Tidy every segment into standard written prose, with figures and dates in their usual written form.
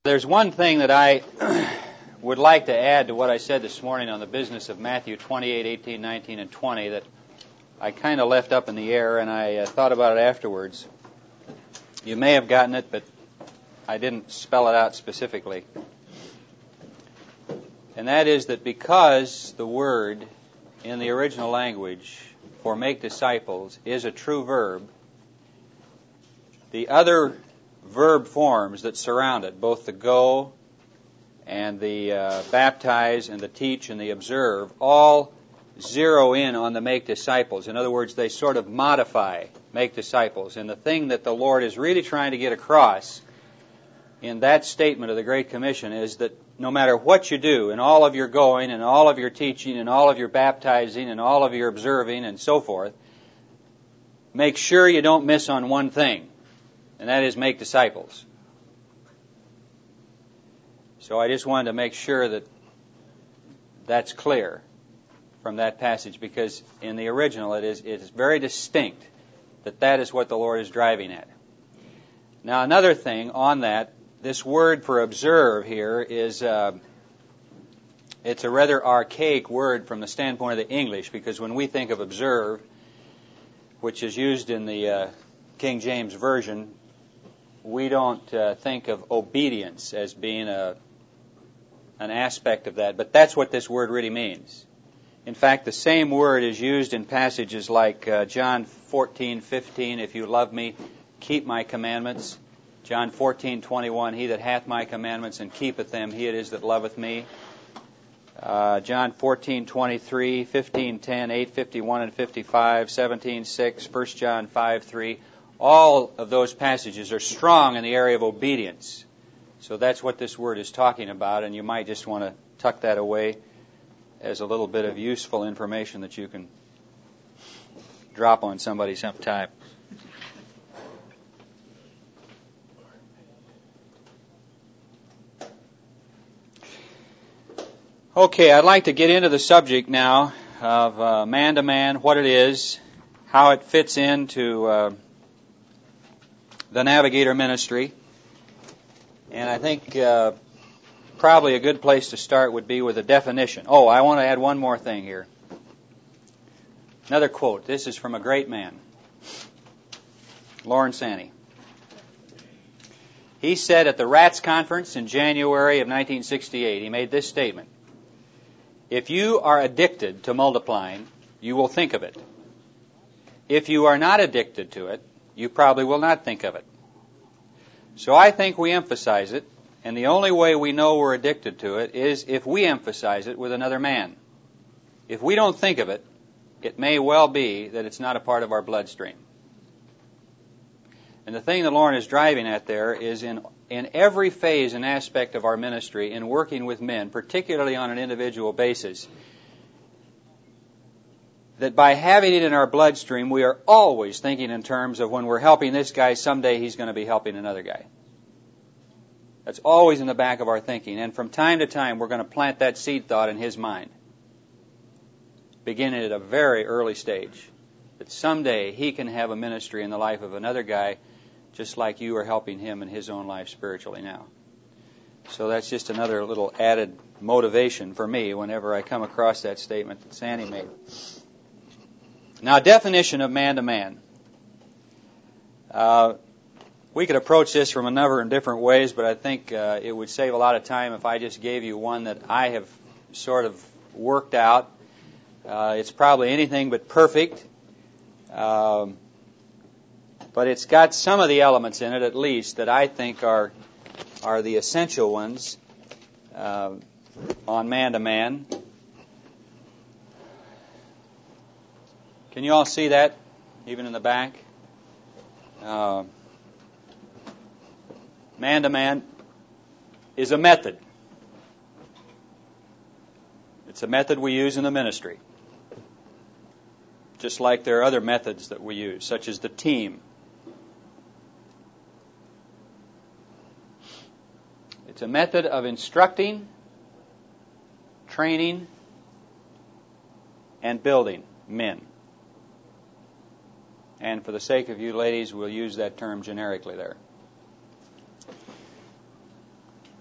There's one thing that I would like to add to what I said this morning on the business of Matthew 28, 18, 19, and 20 that I kind of left up in the air, and I thought about it afterwards. You may have gotten it, but I didn't spell it out specifically. And that is that because the word in the original language for make disciples is a true verb, the other verb forms that surround it, both the go and the baptize and the teach and the observe, all zero in on the make disciples. In other words, they sort of modify make disciples. And the thing that the Lord is really trying to get across in that statement of the Great Commission is that no matter what you do in all of your going and all of your teaching and all of your baptizing and all of your observing and so forth, make sure you don't miss on one thing, and that is make disciples. So I just wanted to make sure that that's clear from that passage, because in the original it is very distinct that is what the Lord is driving at. Now another thing on that, this word for observe here is it's a rather archaic word from the standpoint of the English, because when we think of observe, which is used in the King James Version, we don't think of obedience as being an aspect of that, but that's what this word really means. In fact, the same word is used in passages like John 14:15, if you love me, keep my commandments. John 14:21, he that hath my commandments and keepeth them, he it is that loveth me. John 14:23, 15:10, 8:51 and 55, 17:6, 1 John 5:3. All of those passages are strong in the area of obedience. So that's what this word is talking about, and you might just want to tuck that away as a little bit of useful information that you can drop on somebody sometime. Okay, I'd like to get into the subject now of man to man, what it is, how it fits into the Navigator ministry. And I think probably a good place to start would be with a definition. Oh, I want to add one more thing here. Another quote. This is from a great man, Lawrence Annie. He said at the RATS conference in January of 1968, he made this statement: if you are addicted to multiplying, you will think of it. If you are not addicted to it, you probably will not think of it. So I think we emphasize it, and the only way we know we're addicted to it is if we emphasize it with another man. If we don't think of it, it may well be that it's not a part of our bloodstream. And the thing that Lauren is driving at there is in every phase and aspect of our ministry, in working with men, particularly on an individual basis, that by having it in our bloodstream, we are always thinking in terms of when we're helping this guy, someday he's going to be helping another guy. That's always in the back of our thinking. And from time to time, we're going to plant that seed thought in his mind, beginning at a very early stage, that someday he can have a ministry in the life of another guy, just like you are helping him in his own life spiritually now. So that's just another little added motivation for me whenever I come across that statement that Sandy made. Now, definition of man to man. We could approach this from a number of different ways, but I think it would save a lot of time if I just gave you one that I have sort of worked out. It's probably anything but perfect, but it's got some of the elements in it, at least, that I think are the essential ones on man to man. Can you all see that, even in the back? Man to man is a method. It's a method we use in the ministry, just like there are other methods that we use, such as the team. It's a method of instructing, training, and building men. And for the sake of you ladies, we'll use that term generically there.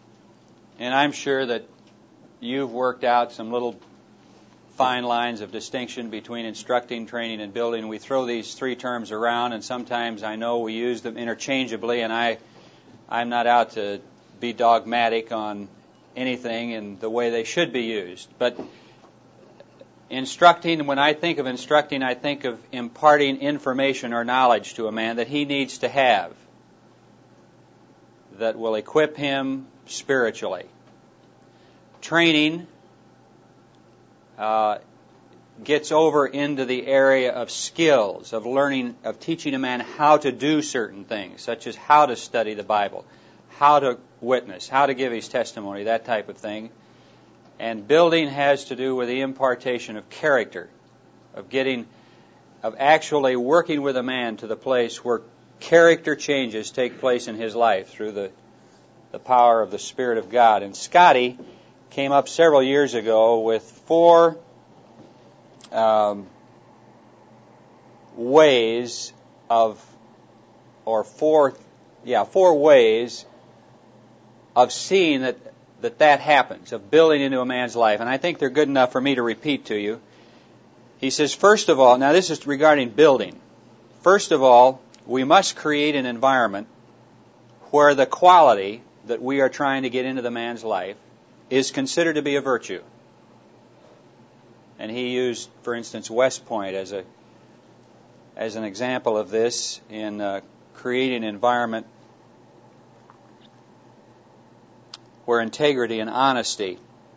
And I'm sure that you've worked out some little fine lines of distinction between instructing, training, and building. We throw these three terms around, and sometimes I know we use them interchangeably, and I'm not out to be dogmatic on anything in the way they should be used. But instructing, when I think of instructing, I think of imparting information or knowledge to a man that he needs to have that will equip him spiritually. Training gets over into the area of skills, of learning, of teaching a man how to do certain things, such as how to study the Bible, how to witness, how to give his testimony, that type of thing. And building has to do with the impartation of character, of actually working with a man to the place where character changes take place in his life through the power of the Spirit of God. And Scotty came up several years ago with four ways of seeing that happens, of building into a man's life. And I think they're good enough for me to repeat to you. He says, first of all, now this is regarding building. First of all, we must create an environment where the quality that we are trying to get into the man's life is considered to be a virtue. And he used, for instance, West Point as an example of this in creating an environment where integrity and honesty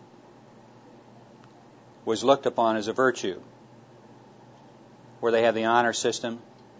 was looked upon as a virtue, where they have the honor system,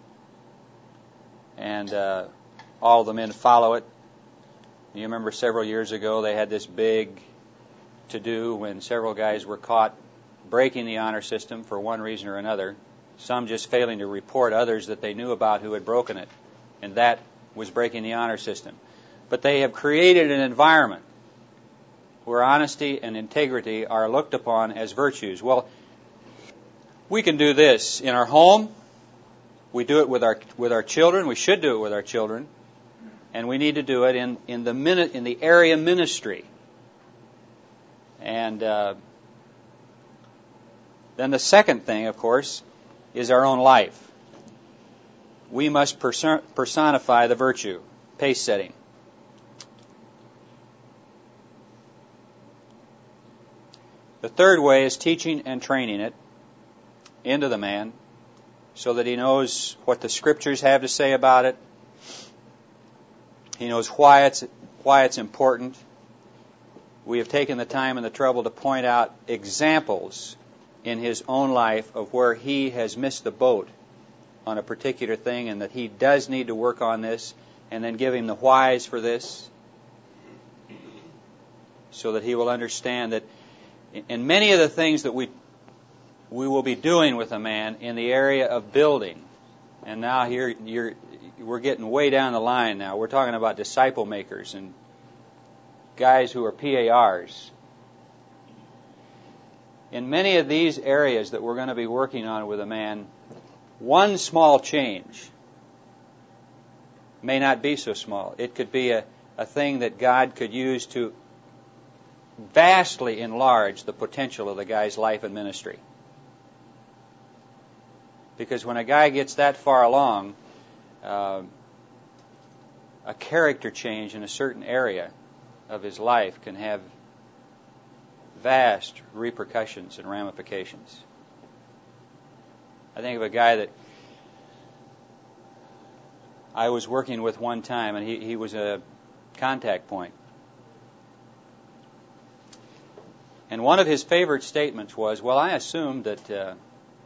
and all the men follow it. You remember several years ago they had this big to-do when several guys were caught breaking the honor system for one reason or another, some just failing to report others that they knew about who had broken it, and that was breaking the honor system. But they have created an environment where honesty and integrity are looked upon as virtues. Well, we can do this in our home. We do it with our children. We should do it with our children, and we need to do it in the area ministry. And then the second thing, of course, is our own life. We must personify the virtue, pace setting. The third way is teaching and training it into the man so that he knows what the Scriptures have to say about it. He knows why it's important. We have taken the time and the trouble to point out examples in his own life of where he has missed the boat on a particular thing and that he does need to work on this, and then give him the whys for this so that he will understand that in many of the things that we will be doing with a man in the area of building, and now here we're getting way down the line now. We're talking about disciple makers and guys who are PARs. In many of these areas that we're going to be working on with a man, one small change may not be so small. It could be a thing that God could use to vastly enlarge the potential of the guy's life and ministry. Because when a guy gets that far along, a character change in a certain area of his life can have vast repercussions and ramifications. I think of a guy that I was working with one time, and he was a contact point. And one of his favorite statements was, well, I assumed that the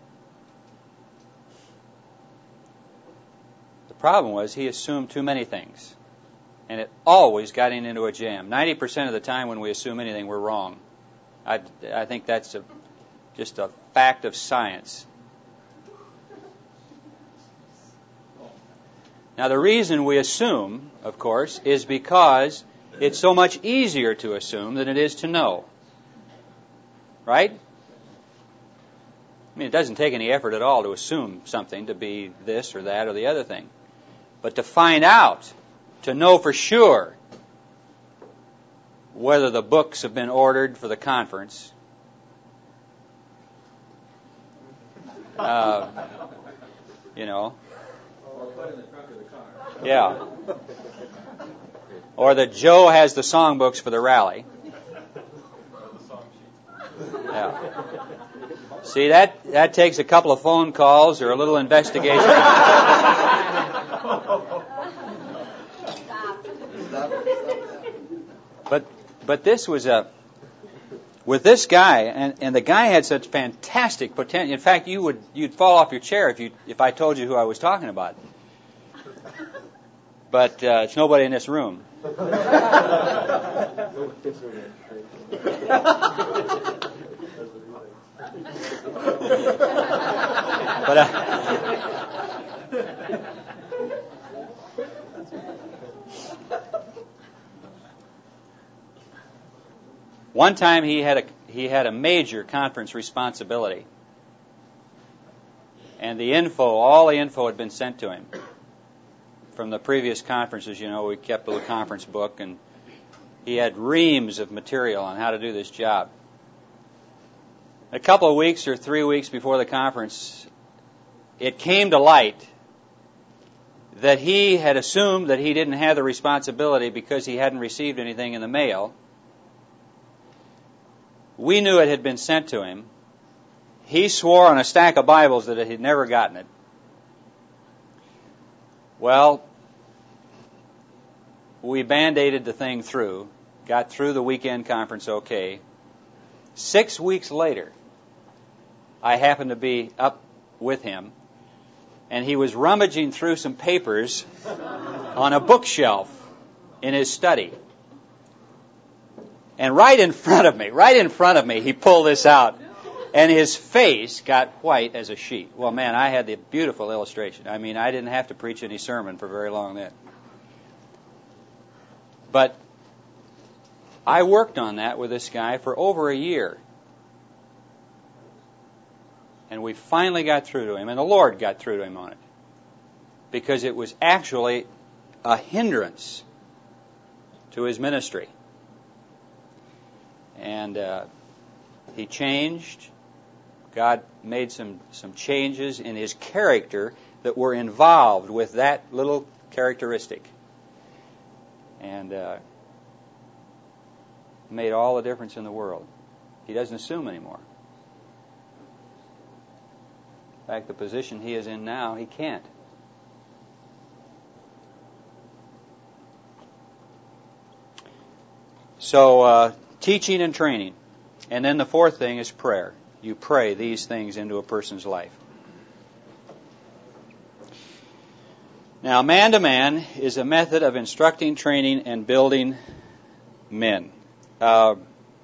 problem was he assumed too many things. And it always got into a jam. 90% of the time when we assume anything, we're wrong. I think that's just a fact of science. Now, the reason we assume, of course, is because it's so much easier to assume than it is to know. Right? I mean, it doesn't take any effort at all to assume something to be this or that or the other thing. But to find out, to know for sure, whether the books have been ordered for the conference. You know. Yeah. Or that Joe has the songbooks for the rally. Yeah. See, that takes a couple of phone calls or a little investigation. But this was with this guy, and the guy had such fantastic potential. In fact, you'd fall off your chair if I told you who I was talking about. But it's nobody in this room. One time he had a major conference responsibility, and all the info had been sent to him from the previous conferences. You know, we kept a little conference book, and he had reams of material on how to do this job. A couple of weeks or 3 weeks before the conference, it came to light that he had assumed that he didn't have the responsibility because he hadn't received anything in the mail. We knew it had been sent to him. He swore on a stack of Bibles that he'd never gotten it. Well, we band-aided the thing through, got through the weekend conference okay. 6 weeks later, I happened to be up with him, and he was rummaging through some papers on a bookshelf in his study. And right in front of me, he pulled this out, and his face got white as a sheet. Well, man, I had the beautiful illustration. I mean, I didn't have to preach any sermon for very long then. But I worked on that with this guy for over a year. And we finally got through to him, and the Lord got through to him on it. Because it was actually a hindrance to his ministry. And he changed. God made some changes in his character that were involved with that little characteristic. And made all the difference in the world. He doesn't assume anymore. In fact, the position he is in now, he can't. So, teaching and training. And then the fourth thing is prayer. You pray these things into a person's life. Now, man-to-man is a method of instructing, training, and building men. Now,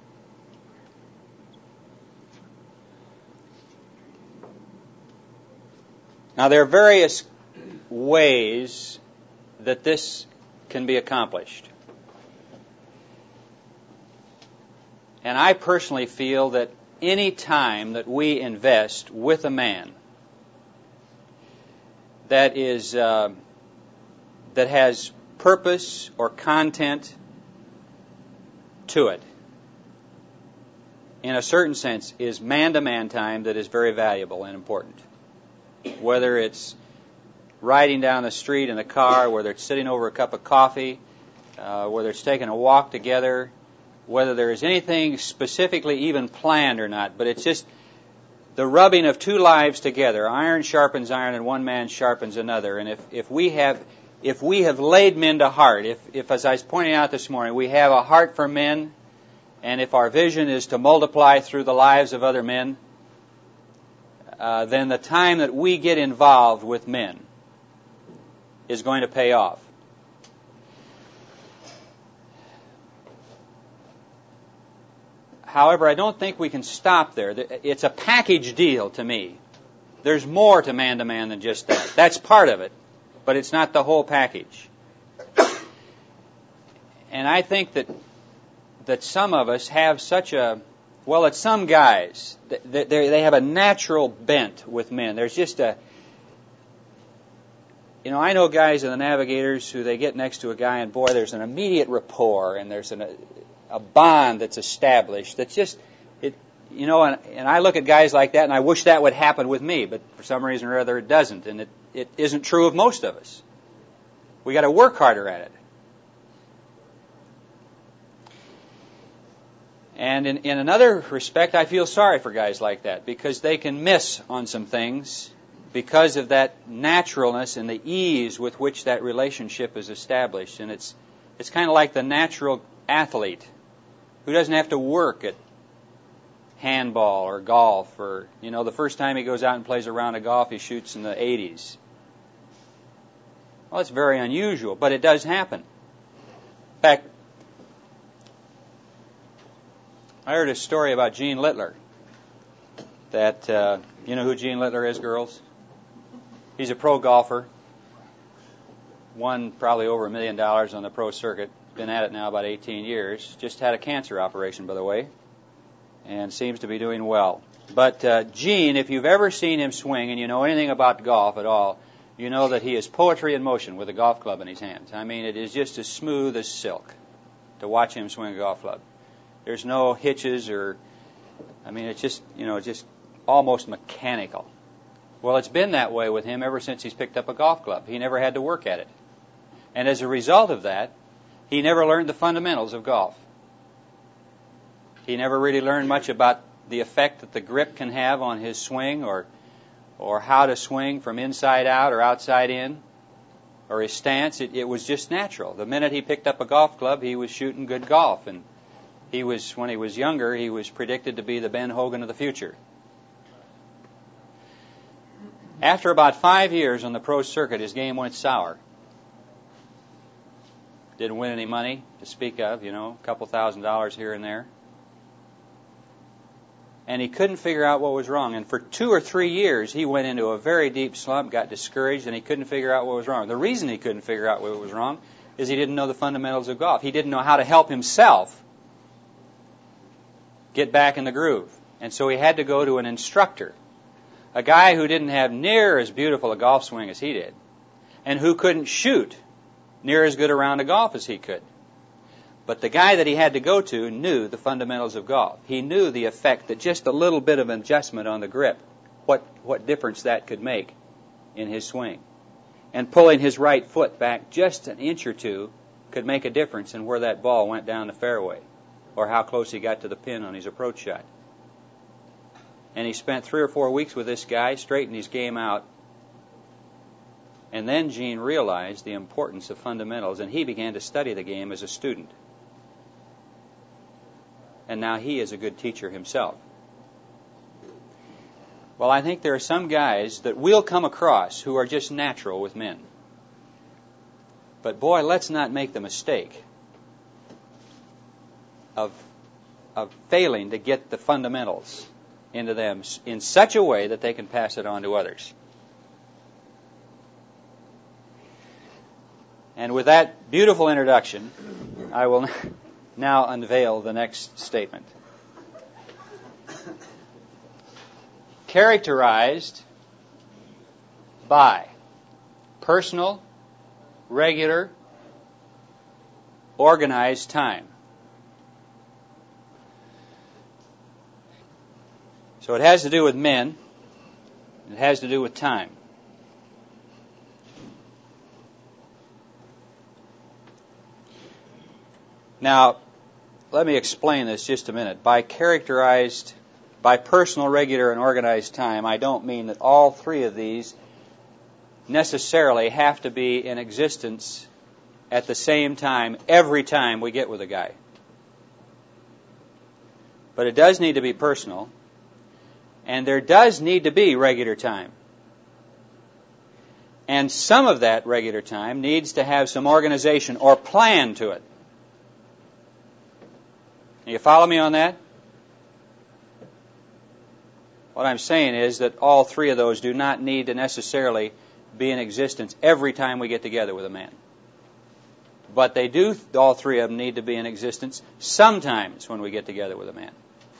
there are various ways that this can be accomplished. And I personally feel that any time that we invest with a man that has purpose or content to it, in a certain sense, is man-to-man time that is very valuable and important. Whether it's riding down the street in the car, whether it's sitting over a cup of coffee, whether it's taking a walk together, whether there is anything specifically even planned or not, but it's just the rubbing of two lives together. Iron sharpens iron, and one man sharpens another. And if we have laid men to heart, if as I was pointing out this morning, we have a heart for men, and if our vision is to multiply through the lives of other men, then the time that we get involved with men is going to pay off. However, I don't think we can stop there. It's a package deal to me. There's more to man-to-man than just that. That's part of it, but it's not the whole package. And I think that some of us have such a, well, it's some guys, they have a natural bent with men. There's just I know guys in the Navigators who they get next to a guy and boy, there's an immediate rapport and there's a bond that's established that's just, and I look at guys like that and I wish that would happen with me, but for some reason or other it doesn't, and it isn't true of most of us. We got to work harder at it. And in another respect, I feel sorry for guys like that because they can miss on some things because of that naturalness and the ease with which that relationship is established. And it's kind of like the natural athlete who doesn't have to work at handball or golf or, the first time he goes out and plays a round of golf, he shoots in the 80s. Well, it's very unusual, but it does happen. In fact, I heard a story about Gene Littler. That, you know who Gene Littler is, girls? He's a pro golfer. Won probably over $1 million on the pro circuit. Been at it now about 18 years. Just had a cancer operation, by the way. And seems to be doing well. But Gene, if you've ever seen him swing and you know anything about golf at all, you know that he is poetry in motion with a golf club in his hands. I mean, it is just as smooth as silk to watch him swing a golf club. There's no hitches it's just, just almost mechanical. Well, it's been that way with him ever since he's picked up a golf club. He never had to work at it. And as a result of that, he never learned the fundamentals of golf. He never really learned much about the effect that the grip can have on his swing or how to swing from inside out or outside in or his stance. It was just natural. The minute he picked up a golf club, he was shooting good golf. And when he was younger, he was predicted to be the Ben Hogan of the future. After about 5 years on the pro circuit, his game went sour. Didn't win any money to speak of, a couple $1,000s here and there. And he couldn't figure out what was wrong. And for 2 or 3 years, he went into a very deep slump, got discouraged, and he couldn't figure out what was wrong. The reason he couldn't figure out what was wrong is he didn't know the fundamentals of golf. He didn't know how to help himself get back in the groove. And so he had to go to an instructor, a guy who didn't have near as beautiful a golf swing as he did, and who couldn't shoot near as good a round of golf as he could. But the guy that he had to go to knew the fundamentals of golf. He knew the effect that just a little bit of adjustment on the grip, what difference that could make in his swing. And pulling his right foot back just an inch or two could make a difference in where that ball went down the fairway or how close he got to the pin on his approach shot. And he spent 3 or 4 weeks with this guy, straightened his game out. And then Gene realized the importance of fundamentals, and he began to study the game as a student. And now he is a good teacher himself. Well, I think there are some guys that we'll come across who are just natural with men. But boy, let's not make the mistake of failing to get the fundamentals into them in such a way that they can pass it on to others. And with that beautiful introduction, I will now unveil the next statement. Characterized by personal, regular, organized time. So it has to do with men. It has to do with time. Now, let me explain this just a minute. By personal, regular, and organized time, I don't mean that all three of these necessarily have to be in existence at the same time every time we get with a guy. But it does need to be personal, and there does need to be regular time. And some of that regular time needs to have some organization or plan to it. You follow me on that? What I'm saying is that all three of those do not need to necessarily be in existence every time we get together with a man. But they do, all three of them need to be in existence sometimes when we get together with a man.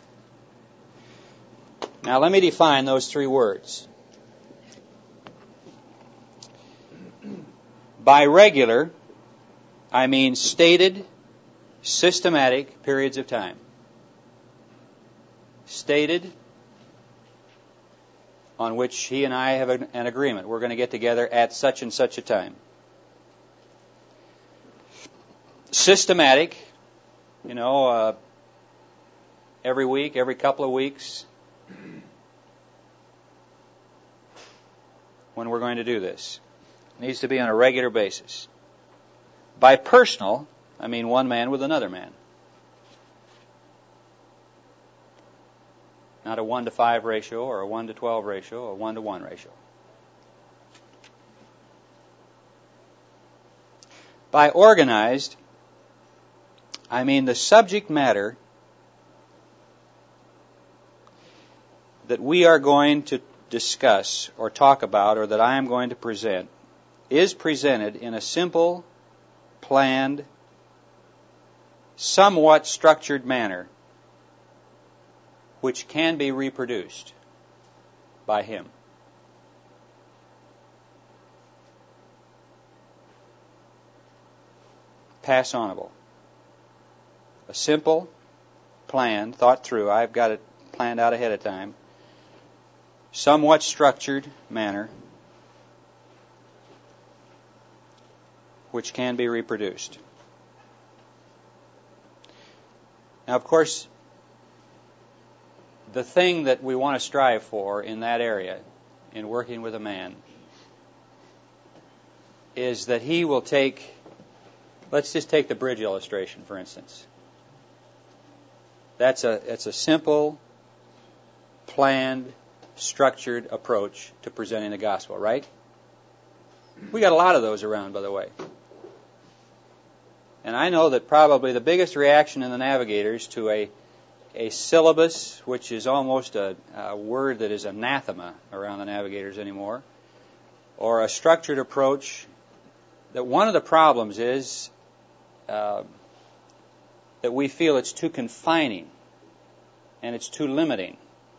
Now let me define those three words. By regular, I mean stated, systematic periods of time. Stated, on which he and I have an agreement. We're going to get together at such and such a time. Systematic, every week, every couple of weeks, when we're going to do this. It needs to be on a regular basis. By personal, I mean one man with another man. Not a 1-to-5 ratio or a 1-to-12 ratio or a 1-to-1 ratio. By organized, I mean the subject matter that we are going to discuss or talk about, or that I am going to present, is presented in a simple, planned, somewhat structured manner, which can be reproduced by him. Pass onable. A simple, planned, thought through, I've got it planned out ahead of time, somewhat structured manner, which can be reproduced. Now, of course, the thing that we want to strive for in that area, in working with a man, is that he will take, let's just take the bridge illustration, for instance. It's a simple, planned, structured approach to presenting the gospel, right? We got a lot of those around, by the way. And I know that probably the biggest reaction in the Navigators to a syllabus, which is almost a word that is anathema around the Navigators anymore, or a structured approach, that one of the problems is that we feel it's too confining and it's too limiting.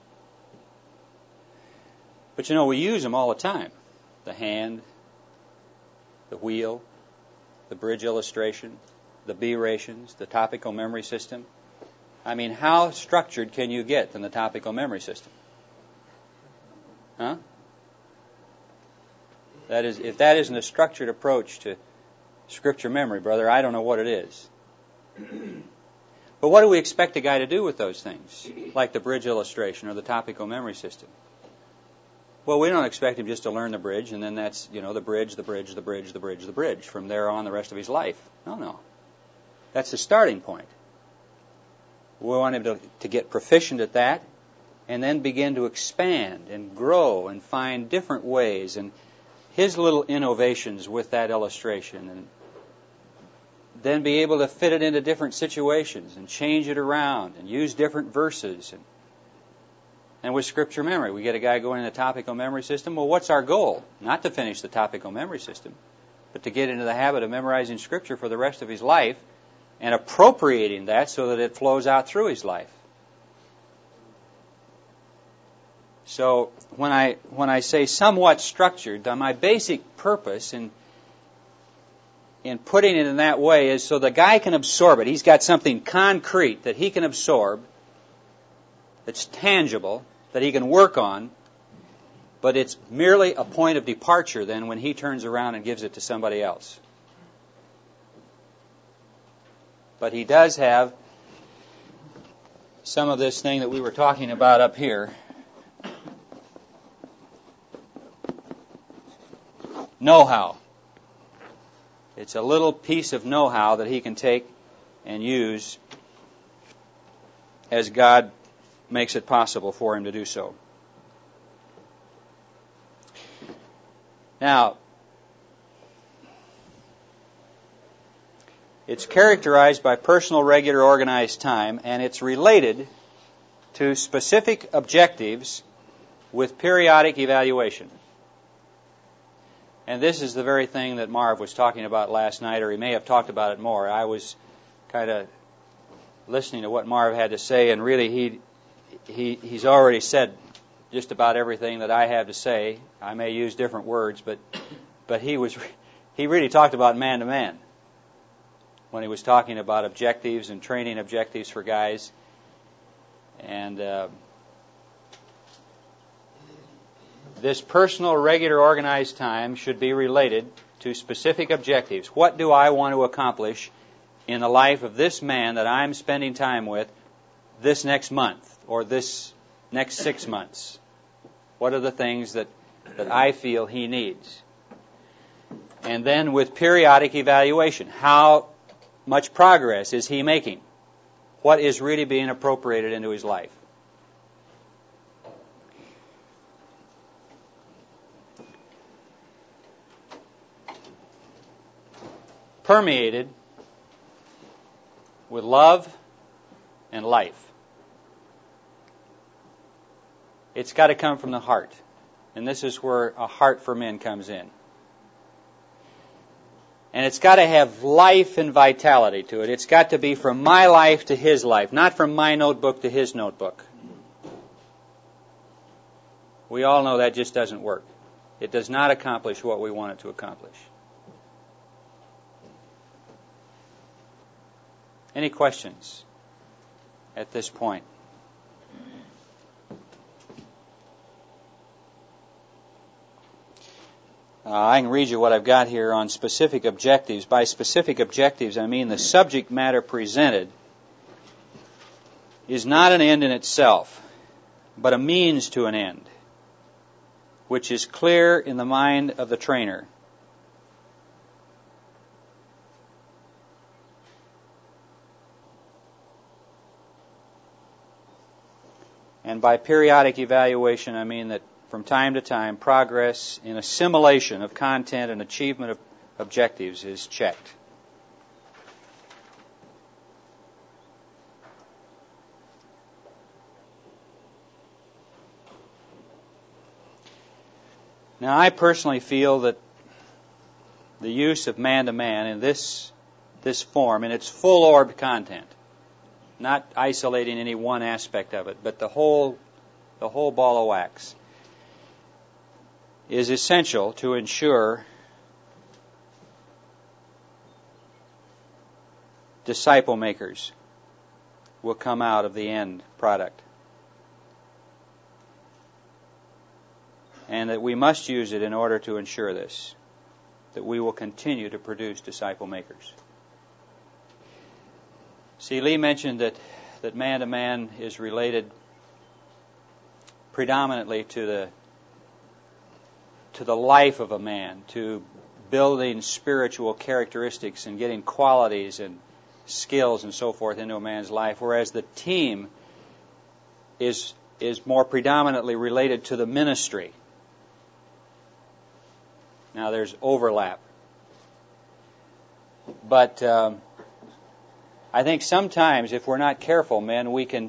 But we use them all the time. The hand, the wheel, the bridge illustration, the B-rations, the topical memory system. I mean, how structured can you get in the topical memory system? Huh? That is, if that isn't a structured approach to Scripture memory, brother, I don't know what it is. But what do we expect a guy to do with those things, like the bridge illustration or the topical memory system? Well, we don't expect him just to learn the bridge, and then that's, the bridge, the bridge, the bridge, the bridge, the bridge, from there on the rest of his life. No. That's the starting point. We want him to get proficient at that, and then begin to expand and grow and find different ways and his little innovations with that illustration, and then be able to fit it into different situations and change it around and use different verses. And with Scripture memory, we get a guy going in the topical memory system. Well, what's our goal? Not to finish the topical memory system, but to get into the habit of memorizing Scripture for the rest of his life and appropriating that so that it flows out through his life. So when I say somewhat structured, my basic purpose in putting it in that way is so the guy can absorb it. He's got something concrete that he can absorb, that's tangible, that he can work on, but it's merely a point of departure then when he turns around and gives it to somebody else. But he does have some of this thing that we were talking about up here. Know-how. It's a little piece of know-how that he can take and use as God makes it possible for him to do so. Now, it's characterized by personal, regular, organized time, and it's related to specific objectives with periodic evaluation. And this is the very thing that Marv was talking about last night, or he may have talked about it more. I was kind of listening to what Marv had to say, and really he's already said just about everything that I have to say. I may use different words, but he was he really talked about man to man when he was talking about objectives and training objectives for guys. And this personal, regular, organized time should be related to specific objectives. What do I want to accomplish in the life of this man that I'm spending time with this next month or this next 6 months? What are the things that I feel he needs? And then with periodic evaluation, how much progress is he making? What is really being appropriated into his life? Permeated with love and life. It's got to come from the heart. And this is where a heart for men comes in. And it's got to have life and vitality to it. It's got to be from my life to his life, not from my notebook to his notebook. We all know that just doesn't work. It does not accomplish what we want it to accomplish. Any questions at this point? I can read you what I've got here on specific objectives. By specific objectives, I mean the subject matter presented is not an end in itself, but a means to an end, which is clear in the mind of the trainer. And by periodic evaluation, I mean that from time to time, progress in assimilation of content and achievement of objectives is checked. Now, I personally feel that the use of man-to-man in this form, in its full-orbed content, not isolating any one aspect of it, but the whole ball of wax, is essential to ensure disciple makers will come out of the end product. And that we must use it in order to ensure this, that we will continue to produce disciple makers. See, Lee mentioned that man-to-man is related predominantly to the life of a man, to building spiritual characteristics and getting qualities and skills and so forth into a man's life, whereas the team is more predominantly related to the ministry. Now there's overlap. But I think sometimes if we're not careful, men, we can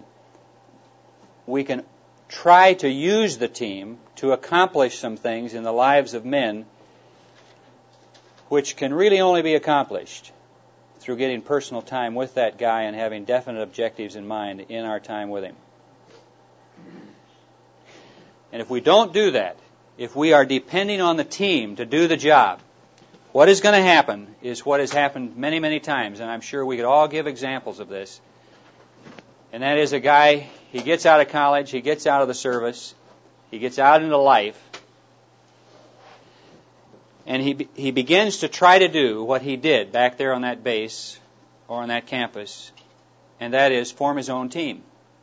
try to use the team to accomplish some things in the lives of men which can really only be accomplished through getting personal time with that guy and having definite objectives in mind in our time with him. And if we don't do that, if we are depending on the team to do the job, what is going to happen is what has happened many, many times, and I'm sure we could all give examples of this. And that is a guy, he gets out of college, he gets out of the service, he gets out into life, and he begins to try to do what he did back there on that base or on that campus, and that is form his own team.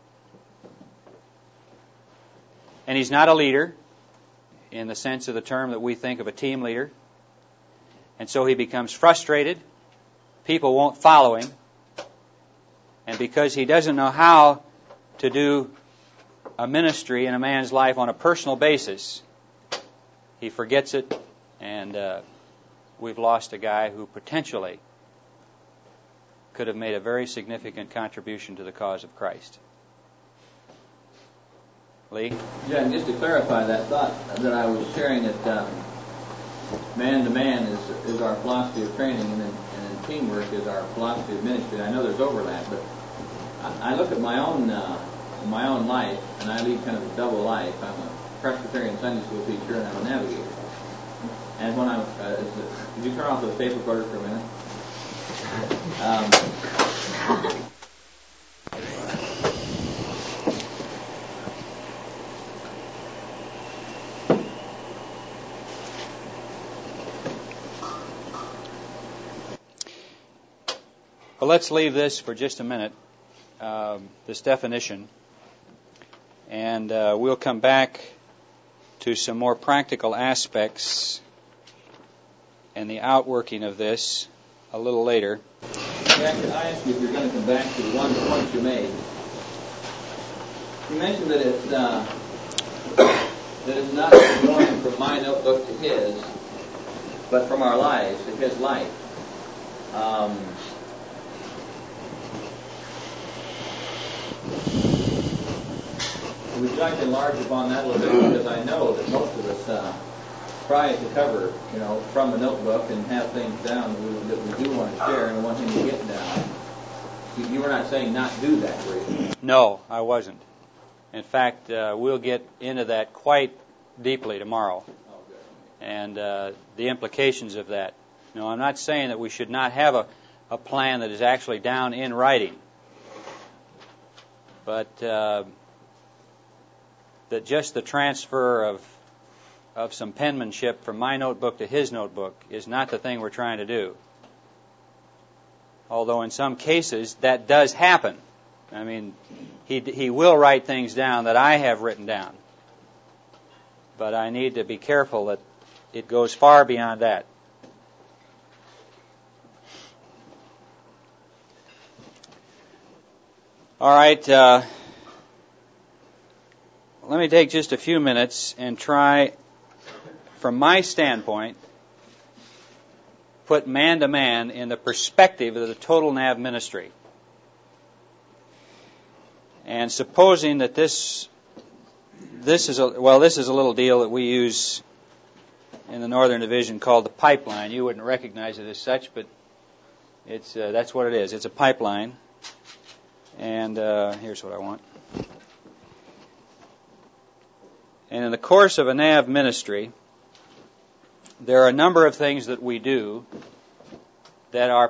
And he's not a leader in the sense of the term that we think of a team leader. And so he becomes frustrated. People won't follow him. And because he doesn't know how to do a ministry in a man's life on a personal basis, he forgets it, and we've lost a guy who potentially could have made a very significant contribution to the cause of Christ. Lee? Yeah, and just to clarify that thought that I was sharing, that man-to-man is our philosophy of training, and then teamwork is our philosophy of ministry. I know there's overlap, but I look at my own life, and I lead kind of a double life. I'm a Presbyterian Sunday school teacher, and I'm a navigator. And when could you turn off the tape recorder for a minute? Well, let's leave this for just a minute, this definition, and we'll come back to some more practical aspects and the outworking of this a little later. I asked you if you're going to come back to one point you made. You mentioned that it's not going from my notebook to his, but from our lives to his life. Would you like to enlarge upon that a little bit? Because I know that most of us try to cover, from the notebook and have things down that we do want to share and want him to get down. You were not saying not do that, were you? No, I wasn't. In fact, we'll get into that quite deeply tomorrow. Oh, good. And the implications of that. No, I'm not saying that we should not have a plan that is actually down in writing. But that just the transfer of some penmanship from my notebook to his notebook is not the thing we're trying to do. Although in some cases that does happen. I mean, he will write things down that I have written down. But I need to be careful that it goes far beyond that. All right, let me take just a few minutes and try, from my standpoint, put man to man in the perspective of the total NAV ministry. And supposing that this is a little deal that we use in the Northern Division called the pipeline. You wouldn't recognize it as such, but that's what it is. It's a pipeline. And here's what I want. And in the course of a NAV ministry, there are a number of things that we do that are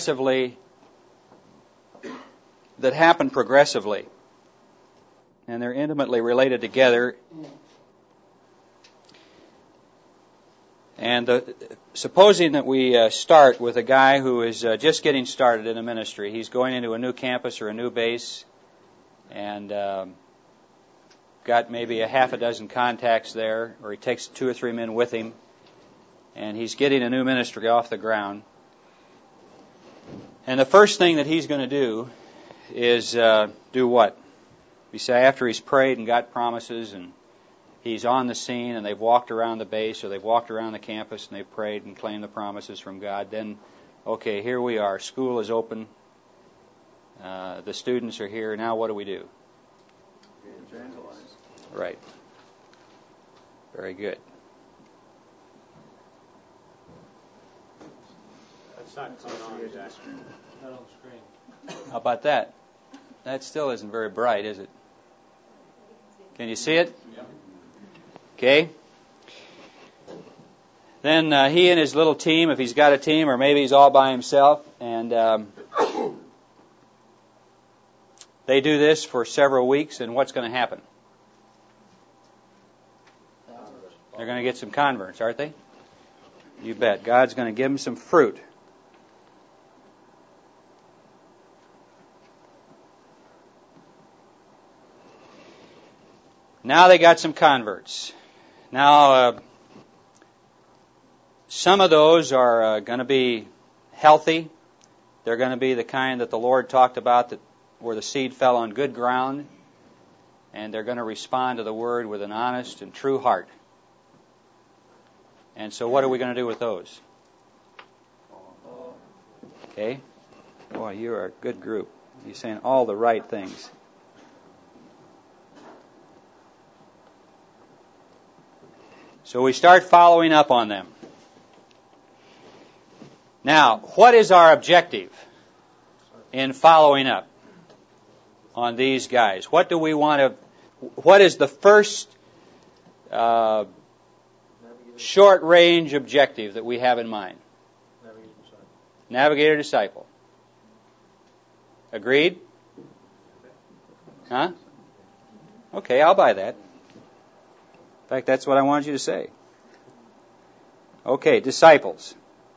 that happen progressively. And they're intimately related together. And supposing that we start with a guy who is just getting started in a ministry. He's going into a new campus or a new base and got maybe a half a dozen contacts there, or he takes 2 or 3 men with him, and he's getting a new ministry off the ground. And the first thing that he's going to do is do what? You say after he's prayed and got promises and he's on the scene and they've walked around the base or they've walked around the campus and they've prayed and claimed the promises from God, then, okay, here we are. School is open. The students are here. Now what do we do? Evangelize. Right. Very good. That's not coming on, Jack. Not on the screen. How about that? That still isn't very bright, is it? Can you see it? Yep. Okay. Then he and his little team, if he's got a team, or maybe he's all by himself, and they do this for several weeks, and what's going to happen? They're going to get some converts, aren't they? You bet. God's going to give them some fruit. Now they got some converts. Now, some of those are going to be healthy. They're going to be the kind that the Lord talked about, that where the seed fell on good ground, and they're going to respond to the Word with an honest and true heart. And so what are we going to do with those? Okay? Boy, you are a good group. You're saying all the right things. So we start following up on them. Now, what is our objective in following up on these guys? What do we want to... What is the first short-range objective that we have in mind? Navigator disciple. Agreed? Huh? Okay, I'll buy that. In fact, that's what I wanted you to say. Okay, disciples.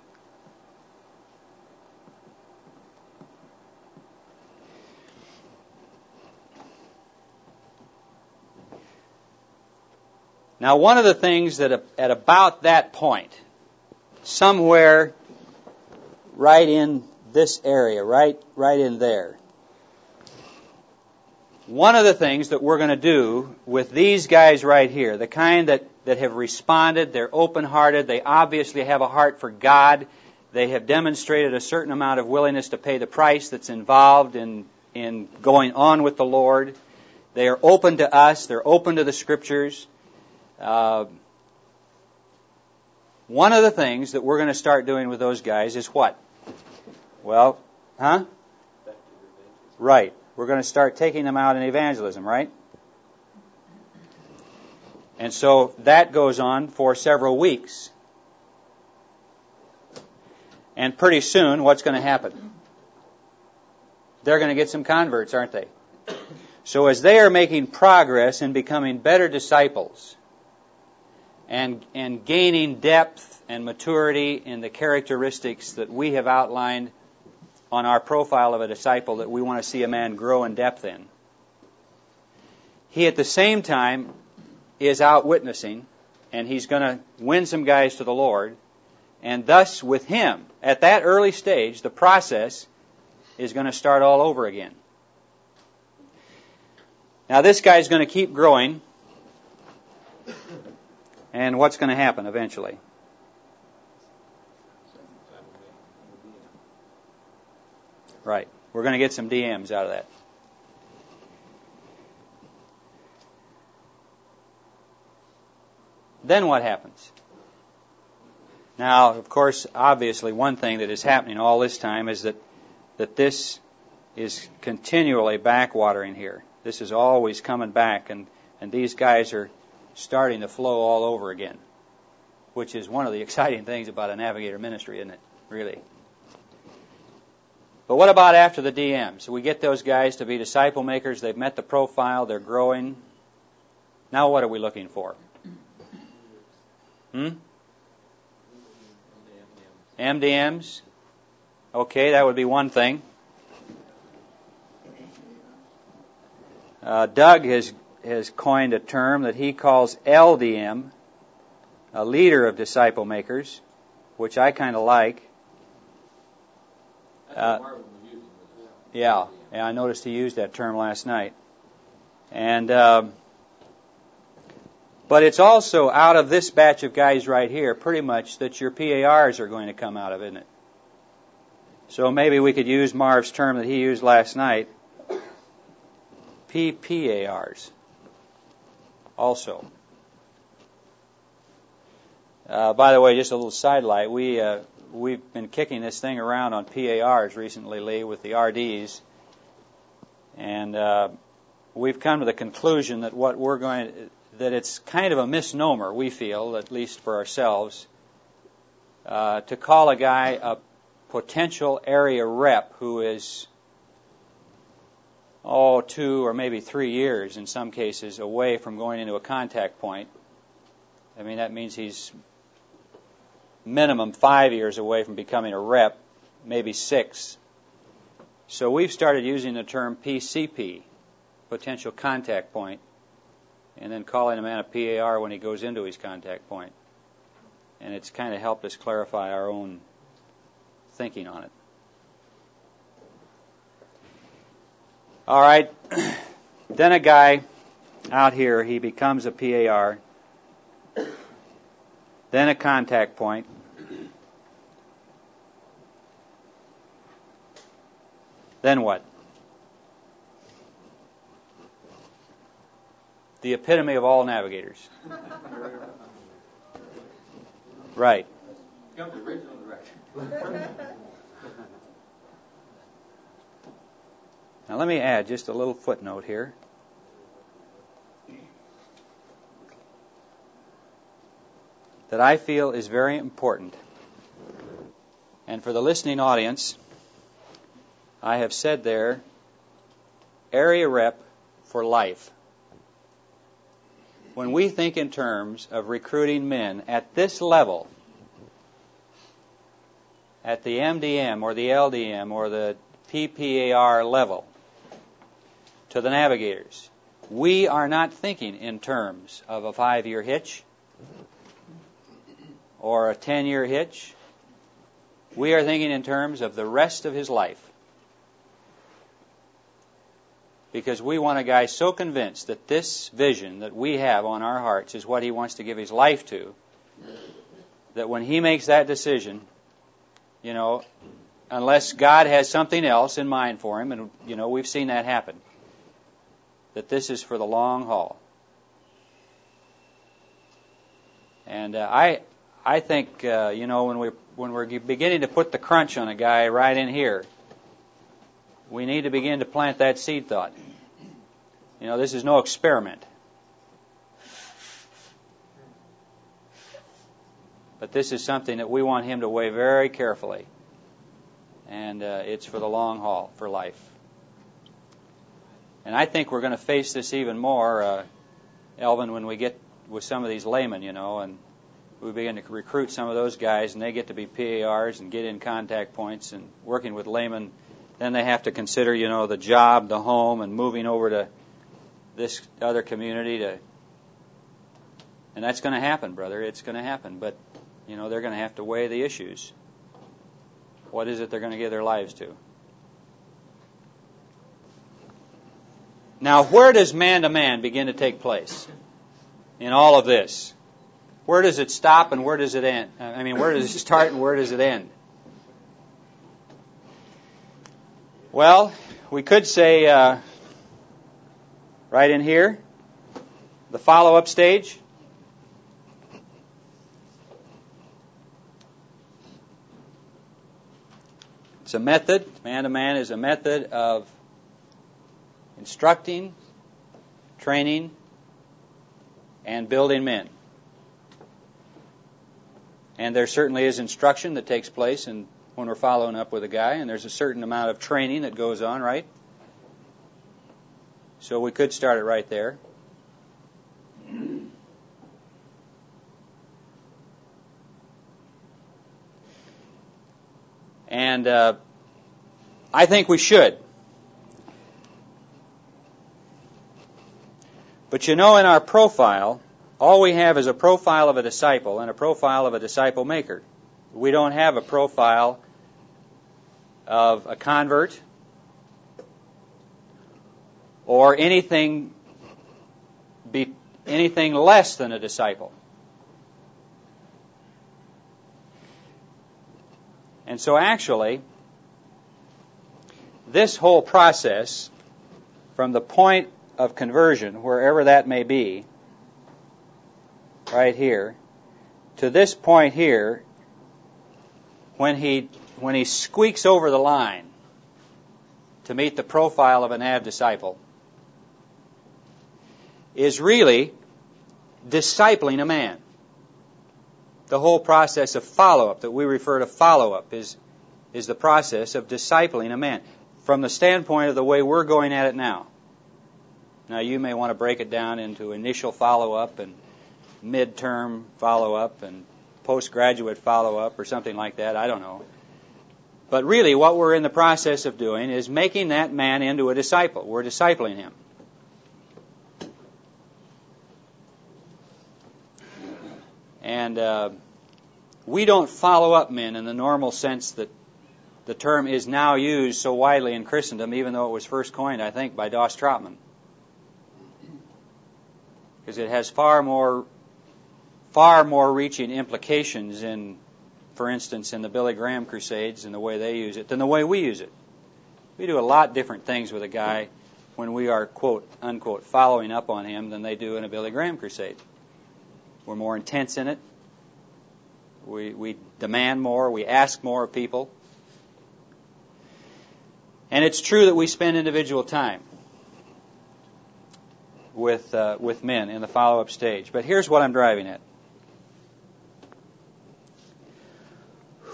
Now, one of the things that at about that point, somewhere right in this area, right in there, one of the things that we're going to do with these guys right here, the kind that have responded, they're open-hearted, they obviously have a heart for God, they have demonstrated a certain amount of willingness to pay the price that's involved in going on with the Lord. They are open to us, they're open to the Scriptures. One of the things that we're going to start doing with those guys is what? Well, right. We're going to start taking them out in evangelism, right? And so that goes on for several weeks. And pretty soon, what's going to happen? They're going to get some converts, aren't they? So as they are making progress in becoming better disciples and gaining depth and maturity in the characteristics that we have outlined on our profile of a disciple that we want to see a man grow in depth in, he at the same time is out witnessing, and he's going to win some guys to the Lord, and thus with him, at that early stage, the process is going to start all over again. Now this guy's going to keep growing, and what's going to happen eventually? Right. We're going to get some DMs out of that. Then what happens? Now, of course, obviously one thing that is happening all this time is that this is continually backwatering here. This is always coming back, and these guys are starting to flow all over again, which is one of the exciting things about a navigator ministry, isn't it? Really. But what about after the DM? So we get those guys to be disciple makers. They've met the profile. They're growing. Now what are we looking for? MDMs? Okay, that would be one thing. Doug has coined a term that he calls LDM, a leader of disciple makers, which I kind of like. Yeah, I noticed he used that term last night. And but it's also out of this batch of guys right here, pretty much, that your PARs are going to come out of, isn't it? So maybe we could use Marv's term that he used last night, PPARs, also. By the way, just a little sidelight, we've been kicking this thing around on PARs recently, Lee, with the RDs, and we've come to the conclusion that that it's kind of a misnomer, we feel, at least for ourselves, to call a guy a potential area rep who is 2 or maybe 3 years in some cases away from going into a contact point. I mean, that means he's minimum 5 years away from becoming a rep, maybe 6. So we've started using the term PCP, potential contact point, and then calling a man a PAR when he goes into his contact point. And it's kind of helped us clarify our own thinking on it. All right, then a guy out here, he becomes a PAR, then a contact point, then what? The epitome of all navigators. Right. Come to original direction. Now let me add just a little footnote here. that I feel is very important. And for the listening audience, I have said there, area rep for life. When we think in terms of recruiting men at this level, at the MDM or the LDM or the PPAR level, to the navigators, we are not thinking in terms of a 5-year hitch or a 10-year hitch. We are thinking in terms of the rest of his life. Because we want a guy so convinced that this vision that we have on our hearts is what he wants to give his life to, that when he makes that decision, you know, unless God has something else in mind for him, and, you know, we've seen that happen, that this is for the long haul. And I think, you know, when we're beginning to put the crunch on a guy right in here, we need to begin to plant that seed thought. You know, this is no experiment. But this is something that we want him to weigh very carefully. And it's for the long haul, for life. And I think we're going to face this even more, Elvin, when we get with some of these laymen, you know, and we begin to recruit some of those guys, and they get to be PARs and get in contact points and working with laymen. Then they have to consider, you know, the job, the home, and moving over to this other community and that's going to happen, brother. It's going to happen. But, you know, they're going to have to weigh the issues. What is it they're going to give their lives to? Now, where does man-to-man begin to take place in all of this? Where does it stop and where does it end? I mean, where does it start and where does it end? Well, we could say right in here, the follow-up stage. It's a method. Man-to-man is a method of instructing, training, and building men. And there certainly is instruction that takes place when we're following up with a guy, and there's a certain amount of training that goes on, right? So we could start it right there. And I think we should. But you know, in our profile, all we have is a profile of a disciple and a profile of a disciple maker. We don't have a profile of a convert or anything less than a disciple. And so actually, this whole process, from the point of conversion, wherever that may be, right here, to this point here, when he squeaks over the line to meet the profile of a NAV disciple, is really discipling a man. The whole process of follow-up that we refer to follow-up is the process of discipling a man from the standpoint of the way we're going at it now. Now, you may want to break it down into initial follow-up and midterm follow-up and postgraduate follow-up or something like that. I don't know. But really, what we're in the process of doing is making that man into a disciple. We're discipling him. And we don't follow up men in the normal sense that the term is now used so widely in Christendom, even though it was first coined, I think, by Doss Trotman. Because it has far more reaching implications in, for instance, in the Billy Graham Crusades and the way they use it than the way we use it. We do a lot different things with a guy when we are, quote, unquote, following up on him than they do in a Billy Graham crusade. We're more intense in it. We demand more. We ask more of people. And it's true that we spend individual time with men in the follow-up stage. But here's what I'm driving at.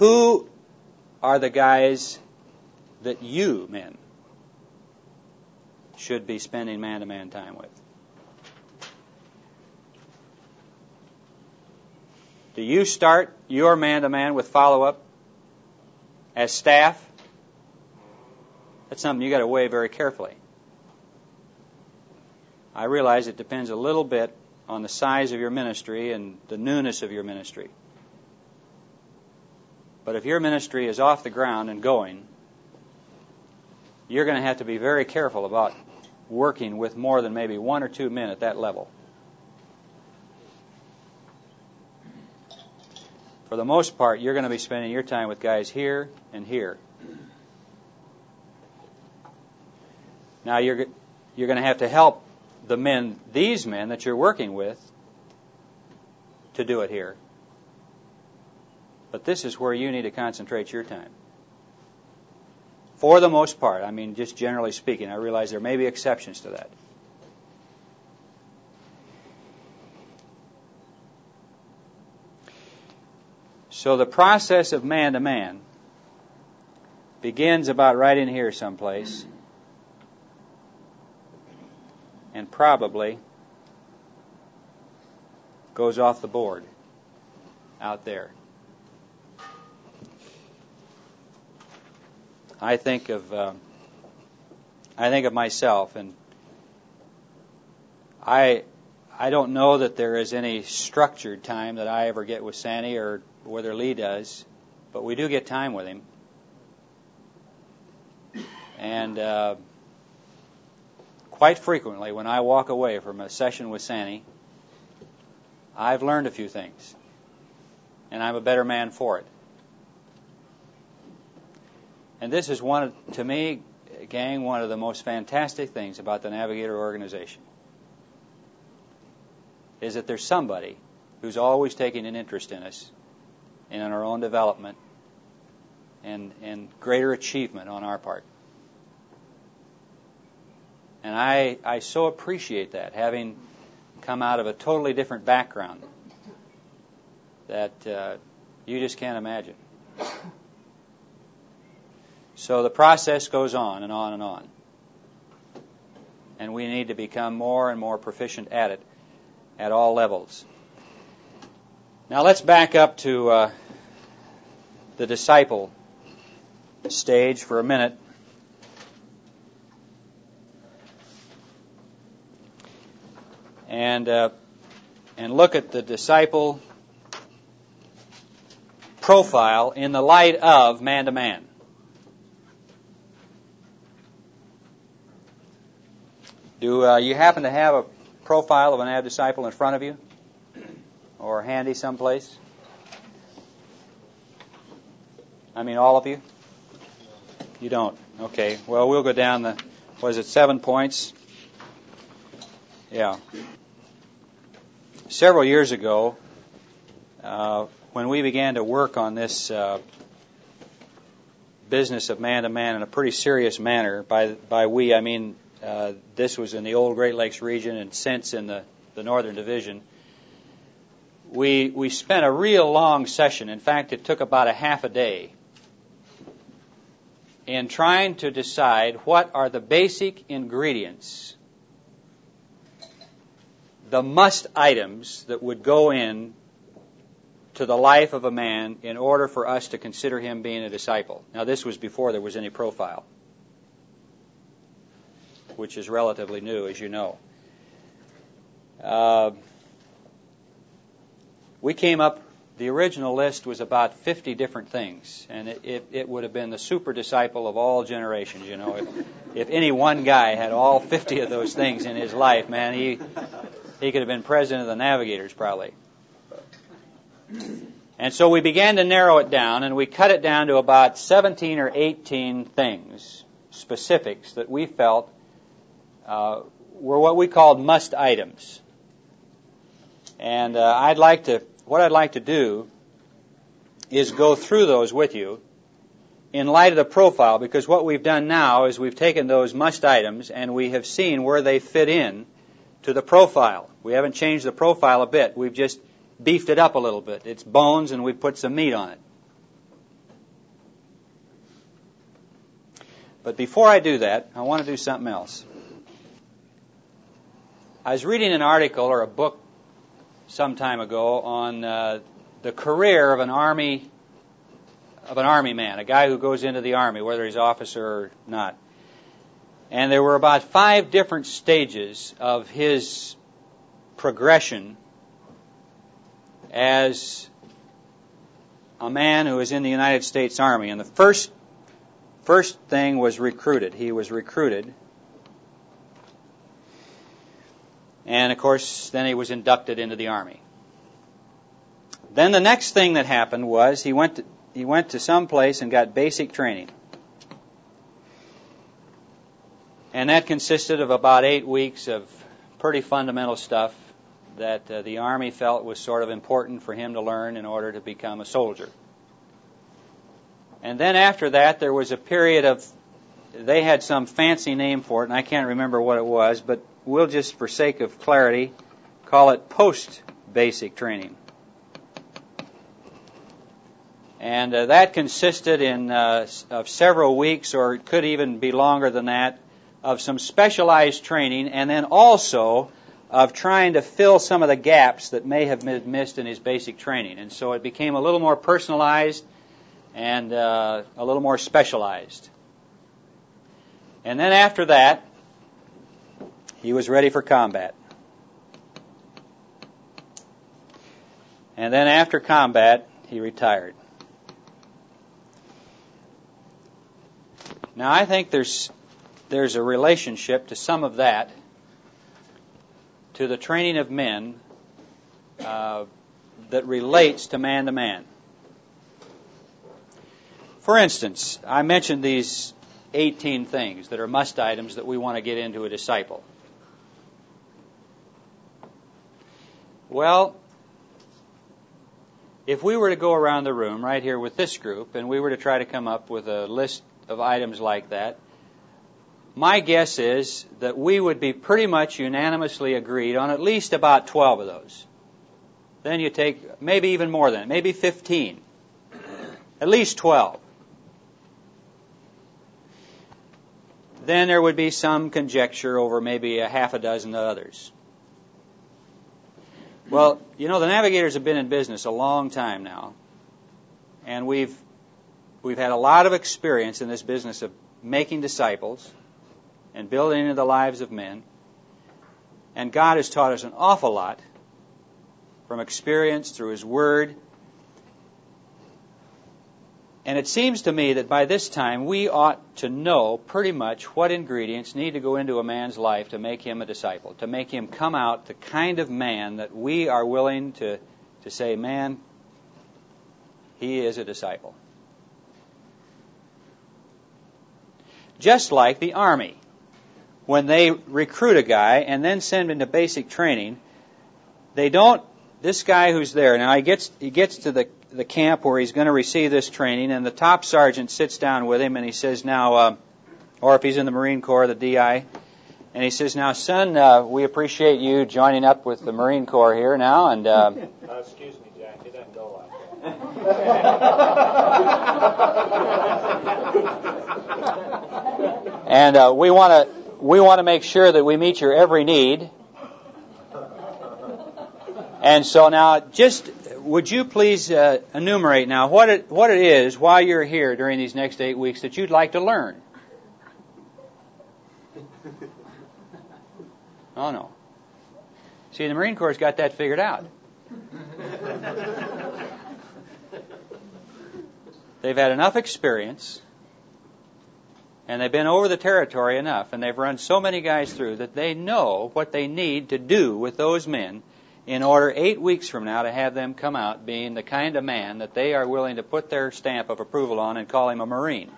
who are the guys that you, men, should be spending man-to-man time with? Do you start your man-to-man with follow-up as staff? That's something you've got to weigh very carefully. I realize it depends a little bit on the size of your ministry and the newness of your ministry. But if your ministry is off the ground and going, you're going to have to be very careful about working with more than maybe 1 or 2 men at that level. For the most part, you're going to be spending your time with guys here and here. Now, you're going to have to help the men, these men that you're working with, to do it here. But this is where you need to concentrate your time. For the most part, I mean, just generally speaking, I realize there may be exceptions to that. So the process of man-to-man begins about right in here someplace, and probably goes off the board out there. I think of myself, and I don't know that there is any structured time that I ever get with Sandy or whether Lee does, but we do get time with him. And quite frequently, when I walk away from a session with Sandy, I've learned a few things, and I'm a better man for it. And this is to me, gang, one of the most fantastic things about the Navigator organization, is that there's somebody who's always taking an interest in us and in our own development and greater achievement on our part. And I so appreciate that, having come out of a totally different background that you just can't imagine. So the process goes on and on and on. And we need to become more and more proficient at it at all levels. Now let's back up to the disciple stage for a minute. And look at the disciple profile in the light of man-to-man. Do you happen to have a profile of an ab disciple in front of you? Or handy someplace? I mean, all of you? You don't? Okay. Well, we'll go down 7 points? Yeah. Several years ago, when we began to work on this business of man-to-man in a pretty serious manner, by we, I mean this was in the old Great Lakes region and since in the Northern Division, we spent a real long session. In fact, it took about a half a day in trying to decide what are the basic ingredients, the must items that would go in to the life of a man in order for us to consider him being a disciple. Now, this was before there was any profile, which is relatively new, as you know. We came up, the original list was about 50 different things, and it would have been the super disciple of all generations, you know. If any one guy had all 50 of those things in his life, man, he could have been president of the Navigators probably. And so we began to narrow it down, and we cut it down to about 17 or 18 things, specifics, that we felt were what we called must items. And what I'd like to do is go through those with you in light of the profile, because what we've done now is we've taken those must items and we have seen where they fit in to the profile. We haven't changed the profile a bit. We've just beefed it up a little bit. It's bones and we put some meat on it. But before I do that, I want to do something else. I was reading an article or a book some time ago on the career of an army man, a guy who goes into the army, whether he's officer or not. And there were about 5 different stages of his progression as a man who was in the United States Army. And the first thing was recruited. He was recruited. And, of course, then he was inducted into the Army. Then the next thing that happened was he went to some place and got basic training. And that consisted of about 8 weeks of pretty fundamental stuff that the Army felt was sort of important for him to learn in order to become a soldier. And then after that, there was a period of, they had some fancy name for it, and I can't remember what it was, but we'll just, for sake of clarity, call it post-basic training. And that consisted of several weeks, or it could even be longer than that, of some specialized training, and then also of trying to fill some of the gaps that may have been missed in his basic training. And so it became a little more personalized and a little more specialized. And then after that, he was ready for combat. And then after combat, he retired. Now, I think there's a relationship to some of that, to the training of men, that relates to man. For instance, I mentioned these 18 things that are must items that we want to get into a disciple. Well, if we were to go around the room right here with this group and we were to try to come up with a list of items like that, my guess is that we would be pretty much unanimously agreed on at least about 12 of those. Then you take maybe even more than, maybe 15. At least 12. Then there would be some conjecture over maybe a half a dozen others. Well, the Navigators have been in business a long time now, and we've had a lot of experience in this business of making disciples and building into the lives of men. And God has taught us an awful lot from experience through His Word. And it seems to me that by this time we ought to know pretty much what ingredients need to go into a man's life to make him a disciple, to make him come out the kind of man that we are willing to say, man, he is a disciple. Just like the Army. When they recruit a guy and then send him into basic training, they don't, this guy who's there, now he gets to the camp where he's going to receive this training, and the top sergeant sits down with him and he says, now, or if he's in the Marine Corps, the DI, and he says, now, son, we appreciate you joining up with the Marine Corps here now, and... excuse me, Jack, it doesn't go like that. And we want to make sure that we meet your every need. And so now, just would you please enumerate now what it is while you're here during these next 8 weeks that you'd like to learn? Oh, no. See, the Marine Corps has got that figured out. They've had enough experience, and they've been over the territory enough, and they've run so many guys through that they know what they need to do with those men in order 8 weeks from now to have them come out being the kind of man that they are willing to put their stamp of approval on and call him a Marine.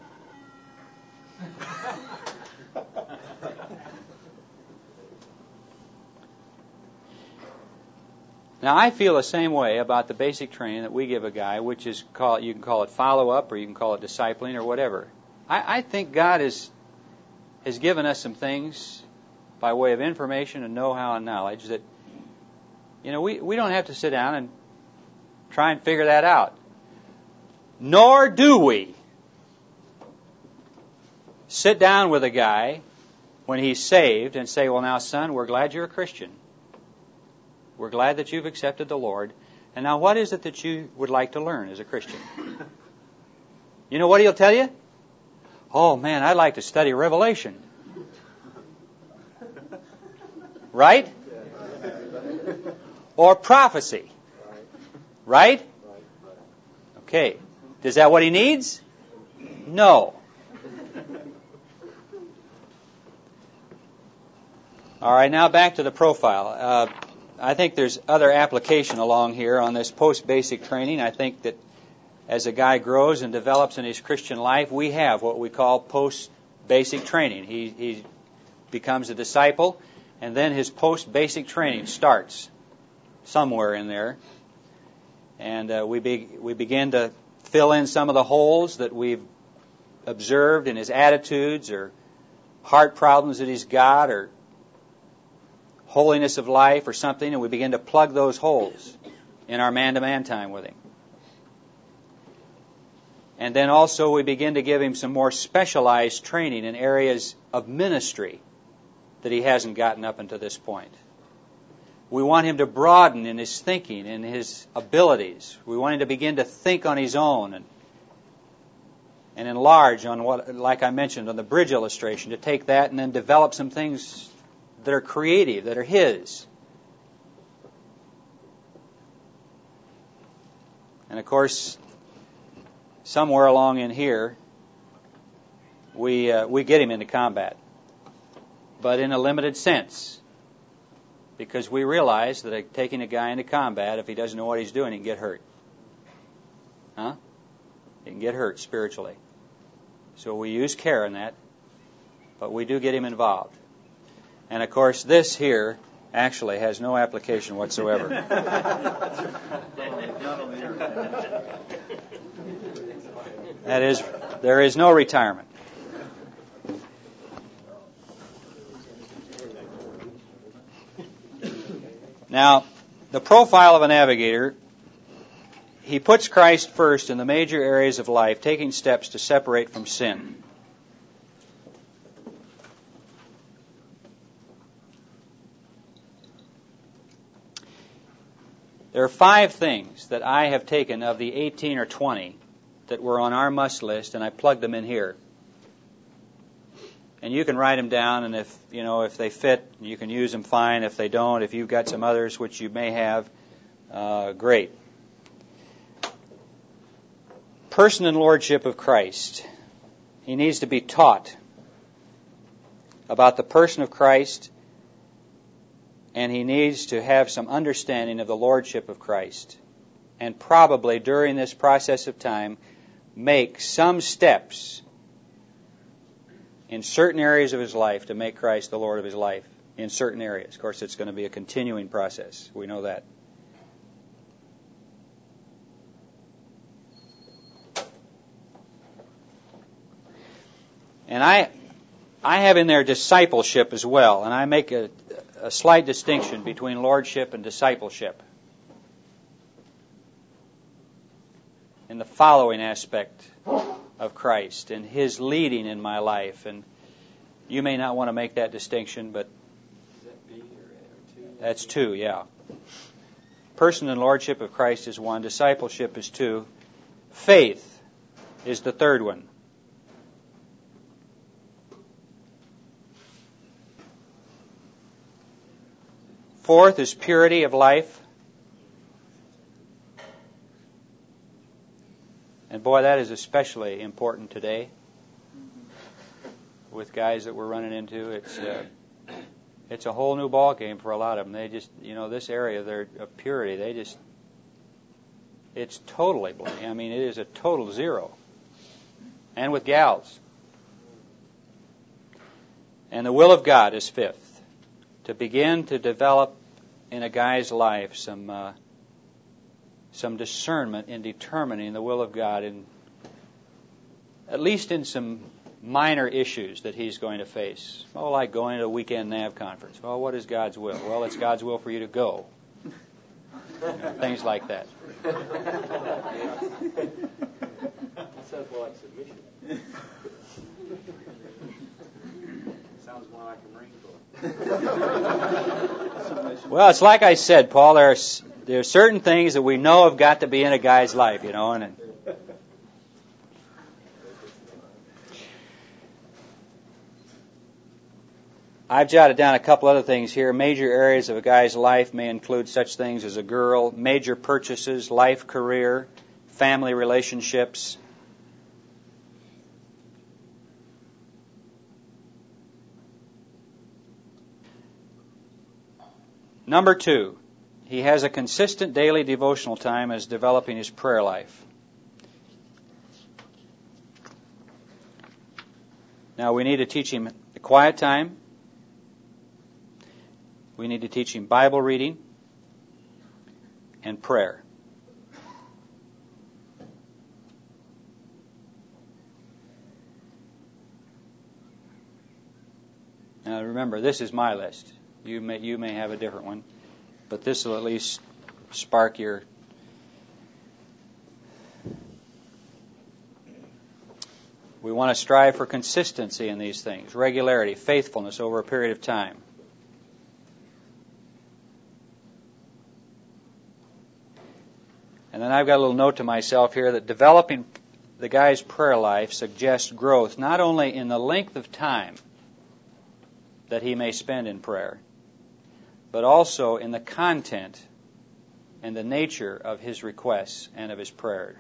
Now, I feel the same way about the basic training that we give a guy, which is you can call it follow-up or you can call it discipling or whatever. I think God has given us some things by way of information and know-how and knowledge that, we don't have to sit down and try and figure that out. Nor do we sit down with a guy when he's saved and say, well, now, son, we're glad you're a Christian. We're glad that you've accepted the Lord. And now what is it that you would like to learn as a Christian? You know what he'll tell you? Oh, man, I'd like to study Revelation. Right? Or prophecy. Right? Okay. Is that what he needs? No. All right, now back to the profile. I think there's other application along here on this post-basic training. I think that as a guy grows and develops in his Christian life, we have what we call post-basic training. He becomes a disciple, and then his post-basic training starts somewhere in there. And we begin to fill in some of the holes that we've observed in his attitudes or heart problems that he's got or holiness of life or something, and we begin to plug those holes in our man-to-man time with him. And then also we begin to give him some more specialized training in areas of ministry that he hasn't gotten up until this point. We want him to broaden in his thinking and his abilities. We want him to begin to think on his own and enlarge on what, like I mentioned, on the bridge illustration, to take that and then develop some things that are creative, that are his. And of course, somewhere along in here, we get him into combat, but in a limited sense, because we realize that taking a guy into combat, if he doesn't know what he's doing, he can get hurt. He can get hurt spiritually. So we use care in that, but we do get him involved. And of course, this here actually has no application whatsoever. That is, there is no retirement. Now, the profile of a navigator, he puts Christ first in the major areas of life, taking steps to separate from sin. There are 5 things that I have taken of the 18 or 20 that were on our must list, and I plugged them in here. And you can write them down, and if they fit, you can use them fine. If they don't, if you've got some others which you may have, great. Person and lordship of Christ. He needs to be taught about the person of Christ, and he needs to have some understanding of the lordship of Christ. And probably during this process of time, make some steps in certain areas of his life to make Christ the Lord of his life in certain areas. Of course, it's going to be a continuing process. We know that. And I have in there discipleship as well, and I make a slight distinction between lordship and discipleship in the following aspect of Christ and his leading in my life. And you may not want to make that distinction, but that's 2, yeah. Person and lordship of Christ is 1. Discipleship is 2. Faith is the 3rd one. Fourth is purity of life. And boy, that is especially important today with guys that we're running into. It's a whole new ball game for a lot of them. They just, this area of purity, it's totally blank. I mean, it is a total zero. And with gals. And the will of God is 5th. To begin to develop in a guy's life some discernment in determining the will of God, at least in some minor issues that he's going to face. Oh, like going to a weekend NAV conference. Well, what is God's will? Well, it's God's will for you to go. Things like that. That sounds more like submission. Sounds more like a Marine Corps. Well, it's like I said, Paul. There are certain things that we know have got to be in a guy's life, and I've jotted down a couple other things here. Major areas of a guy's life may include such things as a girl, major purchases, life, career, family relationships. Number 2, he has a consistent daily devotional time as developing his prayer life. Now we need to teach him the quiet time. We need to teach him Bible reading and prayer. Now remember, this is my list. You may have a different one, but this will at least spark your... We want to strive for consistency in these things, regularity, faithfulness over a period of time. And then I've got a little note to myself here that developing the guy's prayer life suggests growth not only in the length of time that he may spend in prayer, but also in the content and the nature of his requests and of his prayer.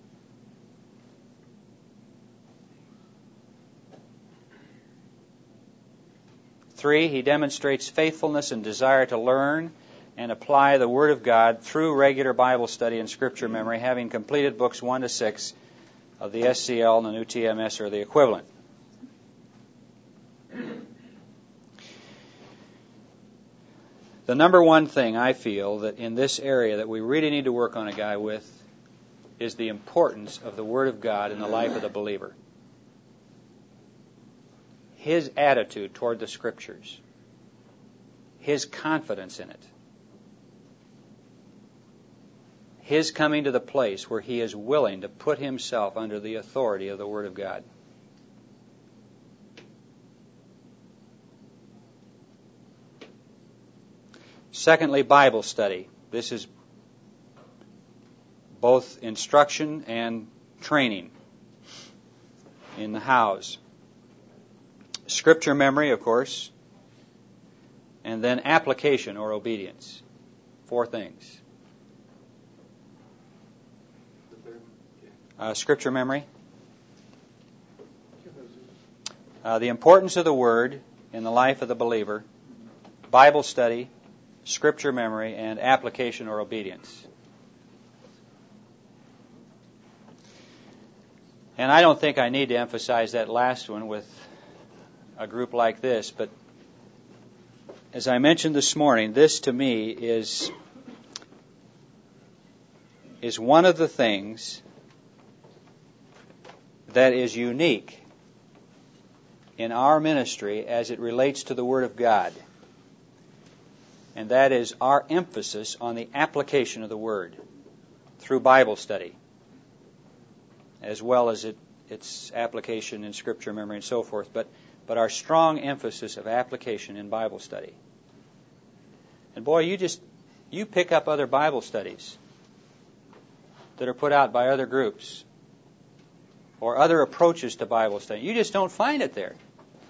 Three, he demonstrates faithfulness and desire to learn and apply the Word of God through regular Bible study and Scripture memory, having completed books 1 to 6 of the SCL and the New TMS or the equivalent. The number one thing I feel that in this area that we really need to work on a guy with is the importance of the Word of God in the life of the believer. His attitude toward the Scriptures. His confidence in it. His coming to the place where he is willing to put himself under the authority of the Word of God. Secondly, Bible study. This is both instruction and training in the house. Scripture memory, of course, and then application or obedience. 4 things. Scripture memory. The importance of the Word in the life of the believer. Bible study, Scripture memory, and application or obedience. And I don't think I need to emphasize that last one with a group like this, but as I mentioned this morning, this to me is one of the things that is unique in our ministry as it relates to the Word of God. And that is our emphasis on the application of the Word through Bible study, as well as its application in Scripture memory and so forth, but our strong emphasis of application in Bible study. And boy, you pick up other Bible studies that are put out by other groups or other approaches to Bible study. You just don't find it there.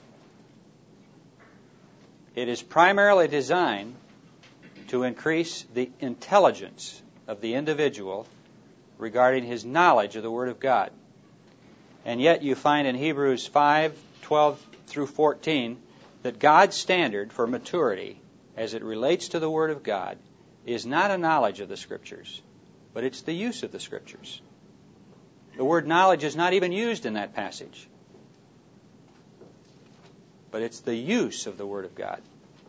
It is primarily designed to increase the intelligence of the individual regarding his knowledge of the Word of God. And yet you find in Hebrews 5:12 through 14 that God's standard for maturity as it relates to the Word of God is not a knowledge of the Scriptures, but it's the use of the Scriptures. The word knowledge is not even used in that passage, but it's the use of the Word of God.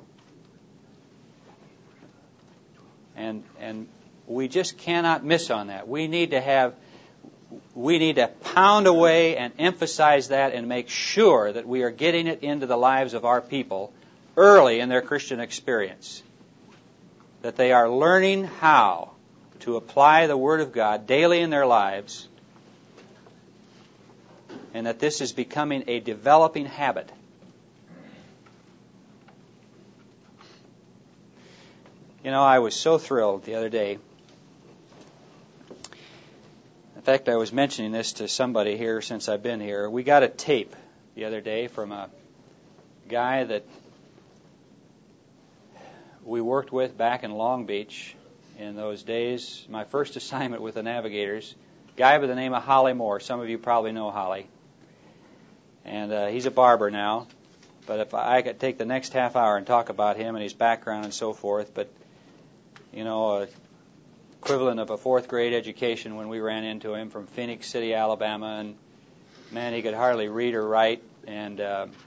And we just cannot miss on that. We need to pound away and emphasize that and make sure that we are getting it into the lives of our people early in their Christian experience. That they are learning how to apply the Word of God daily in their lives, and that this is becoming a developing habit. You know, I was so thrilled the other day. In fact, I was mentioning this to somebody here since I've been here. We got a tape the other day from a guy that we worked with back in Long Beach in those days. My first assignment with the Navigators, a guy by the name of Holly Moore. Some of you probably know Holly. And he's a barber now. But if I could take the next half hour and talk about him and his background and so forth, but, you know, equivalent of a fourth grade education when we ran into him from Phoenix City, Alabama, and man, he could hardly read or write. And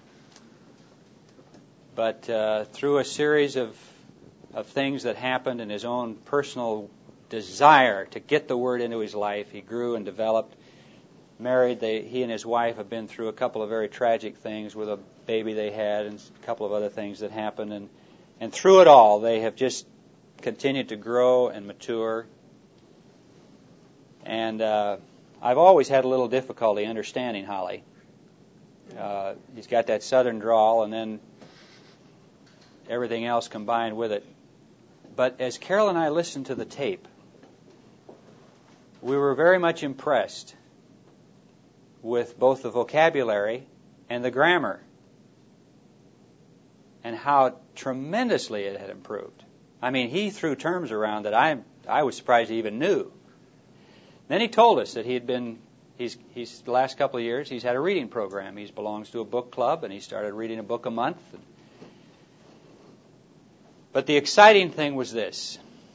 but through a series of things that happened in his own personal desire to get the Word into his life, he grew and developed. Married, he and his wife have been through a couple of very tragic things with a baby they had and a couple of other things that happened. And through it all, they have just continued to grow and mature. And I've always had a little difficulty understanding Holly. He's got that southern drawl and then everything else combined with it. But as Carol and I listened to the tape, we were very much impressed with both the vocabulary and the grammar and how tremendously it had improved. I mean, he threw terms around that I was surprised he even knew. Then he told us that he's the last couple of years, he's had a reading program. He belongs to a book club, and he started reading a book a month. But the exciting thing was this.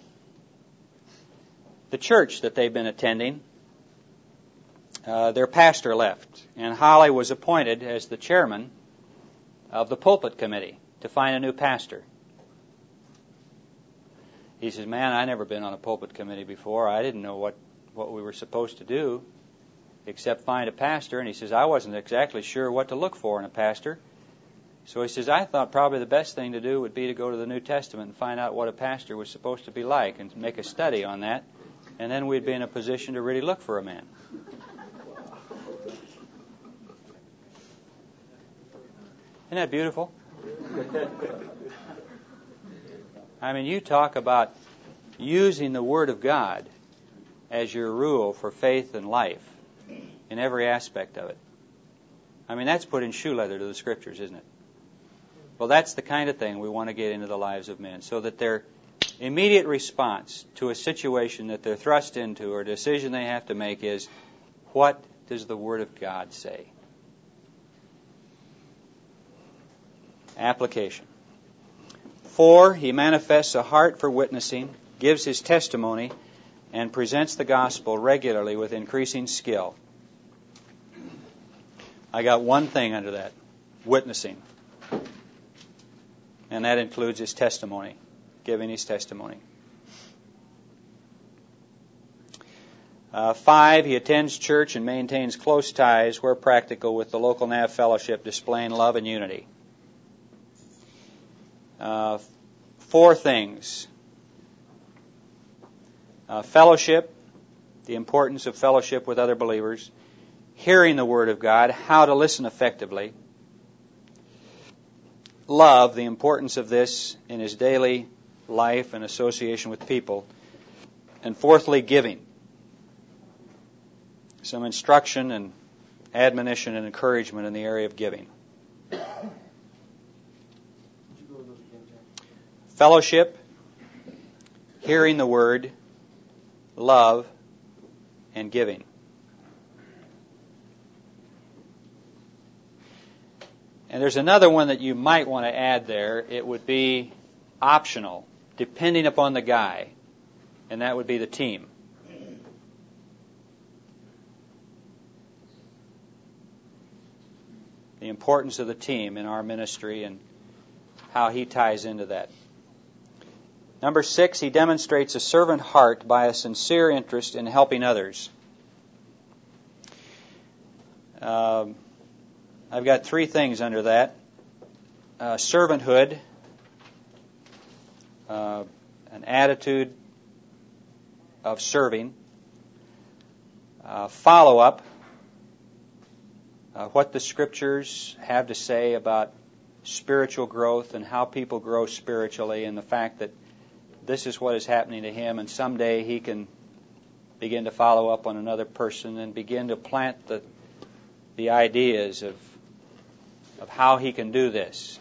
The church that they've been attending, their pastor left, and Holly was appointed as the chairman of the pulpit committee to find a new pastor. He says, man, I never been on a pulpit committee before. I didn't know what we were supposed to do except find a pastor. And he says, I wasn't exactly sure what to look for in a pastor. So he says, I thought probably the best thing to do would be to go to the New Testament and find out what a pastor was supposed to be like and make a study on that. And then we'd be in a position to really look for a man. Isn't that beautiful? I mean, you talk about using the Word of God as your rule for faith and life in every aspect of it. I mean, that's putting shoe leather to the Scriptures, isn't it? Well, that's the kind of thing we want to get into the lives of men, so that their immediate response to a situation that they're thrust into or a decision they have to make is, what does the Word of God say? Application. 4, he manifests a heart for witnessing, gives his testimony, and presents the gospel regularly with increasing skill. I got one thing under that, witnessing. And that includes his testimony, giving his testimony. 5, he attends church and maintains close ties, where practical, with the local NAV fellowship, displaying love and unity. 4 things. Fellowship, the importance of fellowship with other believers. Hearing the Word of God, how to listen effectively. Love, the importance of this in his daily life and association with people. And 4thly, giving. Some instruction and admonition and encouragement in the area of giving. Fellowship, hearing the Word, love, and giving. And there's another one that you might want to add there. It would be optional, depending upon the guy, and that would be the team. The importance of the team in our ministry and how he ties into that. Number 6, he demonstrates a servant heart by a sincere interest in helping others. I've got 3 things under that. Servanthood, an attitude of serving. Follow-up, what the Scriptures have to say about spiritual growth and how people grow spiritually, and the fact that this is what is happening to him, and someday he can begin to follow up on another person and begin to plant the ideas of how he can do this.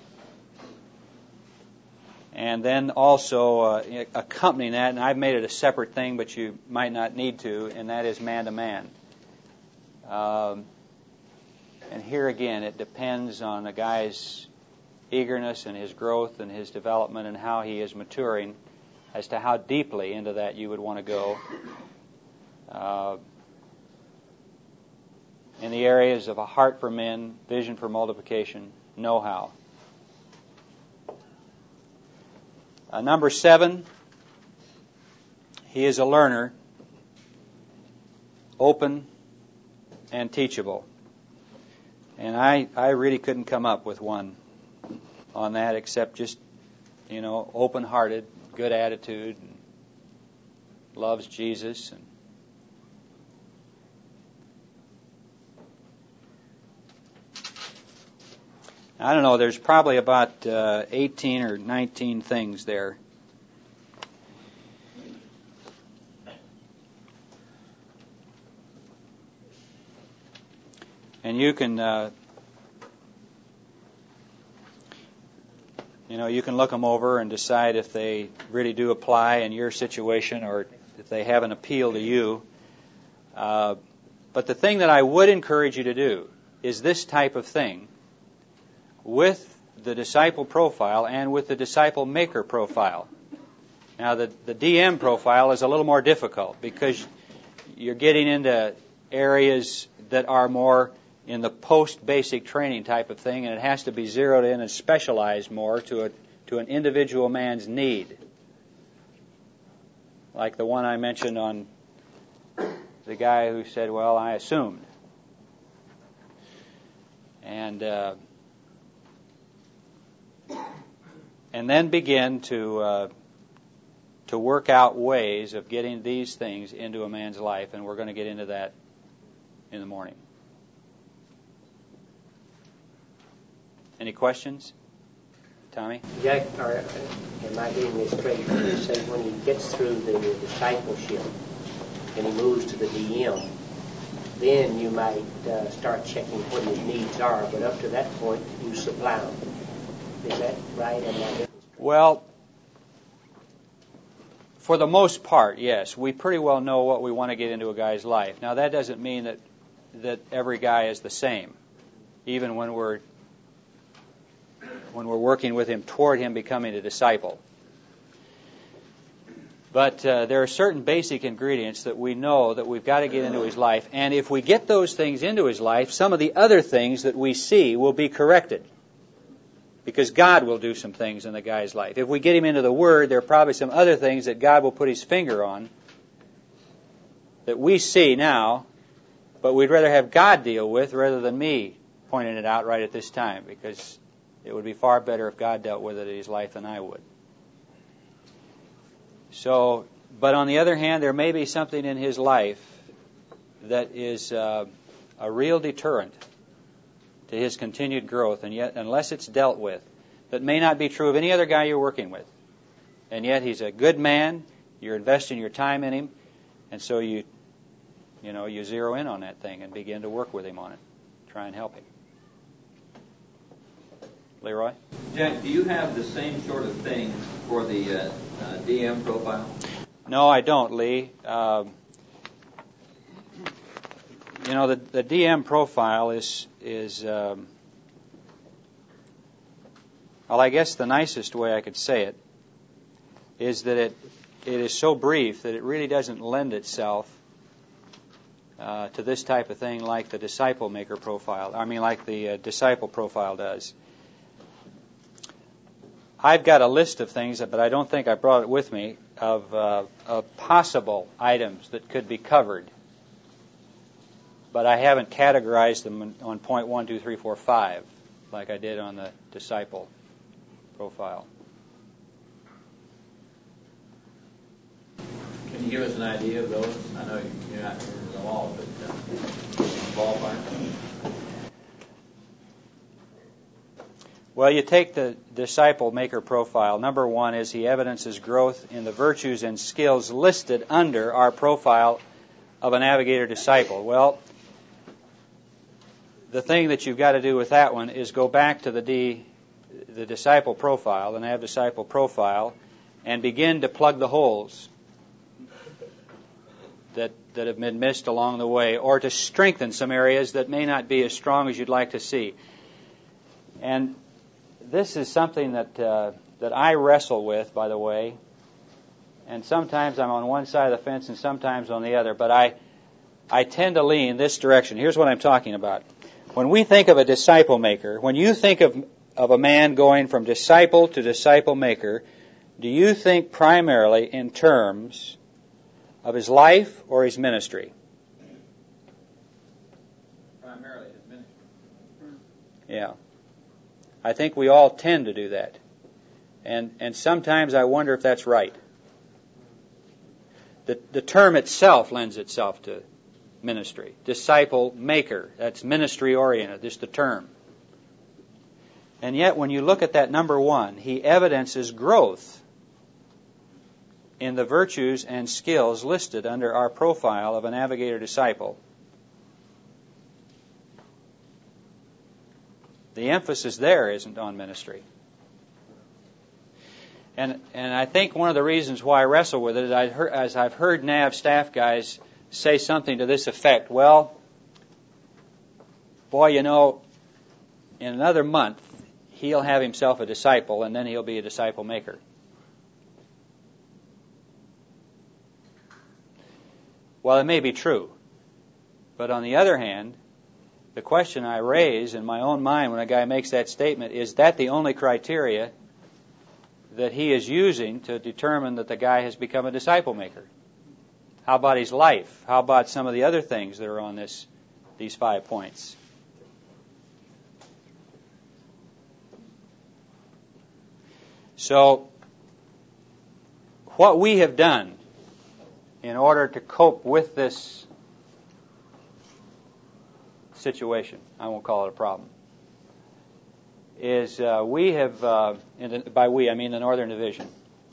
And then also accompanying that, and I've made it a separate thing, but you might not need to, and that is man-to-man. And here again, it depends on a guy's eagerness and his growth and his development and how he is maturing as to how deeply into that you would want to go. In the areas of a heart for men, vision for multiplication, know-how. Number 7, he is a learner, open and teachable. And I really couldn't come up with one on that except just, open-hearted, good attitude, and loves Jesus. And I don't know, there's probably about 18 or 19 things there. And you can, you can look them over and decide if they really do apply in your situation or if they have an appeal to you. But the thing that I would encourage you to do is this type of thing with the disciple profile and with the disciple maker profile. Now, the DM profile is a little more difficult because you're getting into areas that are more in the post-basic training type of thing, and it has to be zeroed in and specialized more to an individual man's need. Like the one I mentioned on the guy who said, well, I assumed. And then begin to work out ways of getting these things into a man's life, and we're going to get into that in the morning. Any questions? Tommy? Jack, am I getting this straight? You say when he gets through the discipleship and he moves to the DM, then you might start checking what his needs are, but up to that point, you supply them. Is that right? Well, for the most part, yes. We pretty well know what we want to get into a guy's life. Now, that doesn't mean that every guy is the same, even when we're working with him toward him becoming a disciple. But there are certain basic ingredients that we know that we've got to get into his life, and if we get those things into his life, some of the other things that we see will be corrected. Because God will do some things in the guy's life. If we get him into the Word, there are probably some other things that God will put His finger on that we see now, but we'd rather have God deal with rather than me pointing it out right at this time, because it would be far better if God dealt with it in his life than I would. So, but on the other hand, there may be something in his life that is a real deterrent to his continued growth, and yet, unless it's dealt with, that may not be true of any other guy you're working with. And yet he's a good man, you're investing your time in him, and so you zero in on that thing and begin to work with him on it. Try and help him. Leroy? Jack, do you have the same sort of thing for the DM profile? No, I don't, Lee. The DM profile is well, I guess the nicest way I could say it is that it is so brief that it really doesn't lend itself to this type of thing like the disciple maker profile. Like the disciple profile does. I've got a list of things, but I don't think I brought it with me, of possible items that could be covered. But I haven't categorized them on point 1, 2, 3, 4, 5 like I did on the disciple profile. Can you give us an idea of those? I know you're not remembering them all, but ballpark. Well, you take the disciple maker profile. Number one is he evidences growth in the virtues and skills listed under our profile of a navigator disciple. Well, the thing that you've got to do with that one is go back to the disciple profile, the nav disciple profile, and begin to plug the holes that have been missed along the way, or to strengthen some areas that may not be as strong as you'd like to see. And this is something that I wrestle with, by the way, and sometimes I'm on one side of the fence and sometimes on the other, but I tend to lean this direction. Here's what I'm talking about. When we think of a disciple maker, when you think of a man going from disciple to disciple maker, do you think primarily in terms of his life or his ministry? Primarily his ministry. Yeah. I think we all tend to do that. And sometimes I wonder if that's right. The term itself lends itself to ministry. Disciple maker, that's ministry oriented, just the term. And yet when you look at that number one, he evidences growth in the virtues and skills listed under our profile of a navigator disciple. The emphasis there isn't on ministry. And I think one of the reasons why I wrestle with it is as I've heard NAV staff guys say something to this effect, well, boy, in another month, he'll have himself a disciple, and then he'll be a disciple maker. Well, it may be true. But on the other hand, the question I raise in my own mind when a guy makes that statement, is that the only criteria that he is using to determine that the guy has become a disciple maker? How about his life? How about some of the other things that are on these 5 points? So, what we have done in order to cope with this situation, I won't call it a problem, is we have, by we I mean the Northern Division,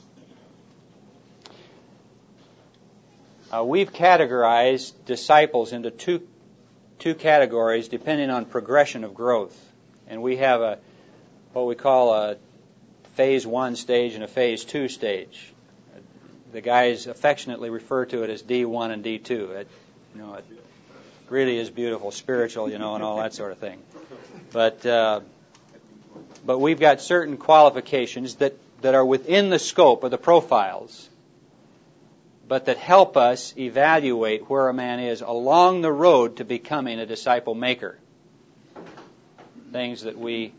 we've categorized disciples into two categories depending on progression of growth. And we have what we call a phase 1 stage and a phase 2 stage. The guys affectionately refer to it as D1 and D2. It really is beautiful, spiritual, and all that sort of thing. But we've got certain qualifications that are within the scope of the profiles, but that help us evaluate where a man is along the road to becoming a disciple maker. Things that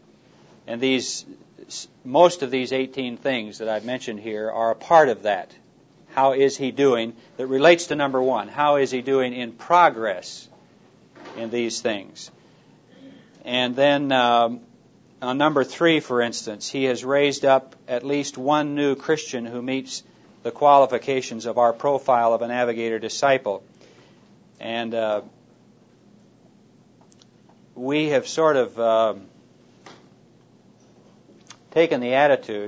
most of these 18 things that I've mentioned here are a part of that. How is he doing? That relates to number one. How is he doing in progress in these things? And then on number 3, for instance, he has raised up at least one new Christian who meets the qualifications of our profile of a navigator disciple. And we have sort of taken the attitude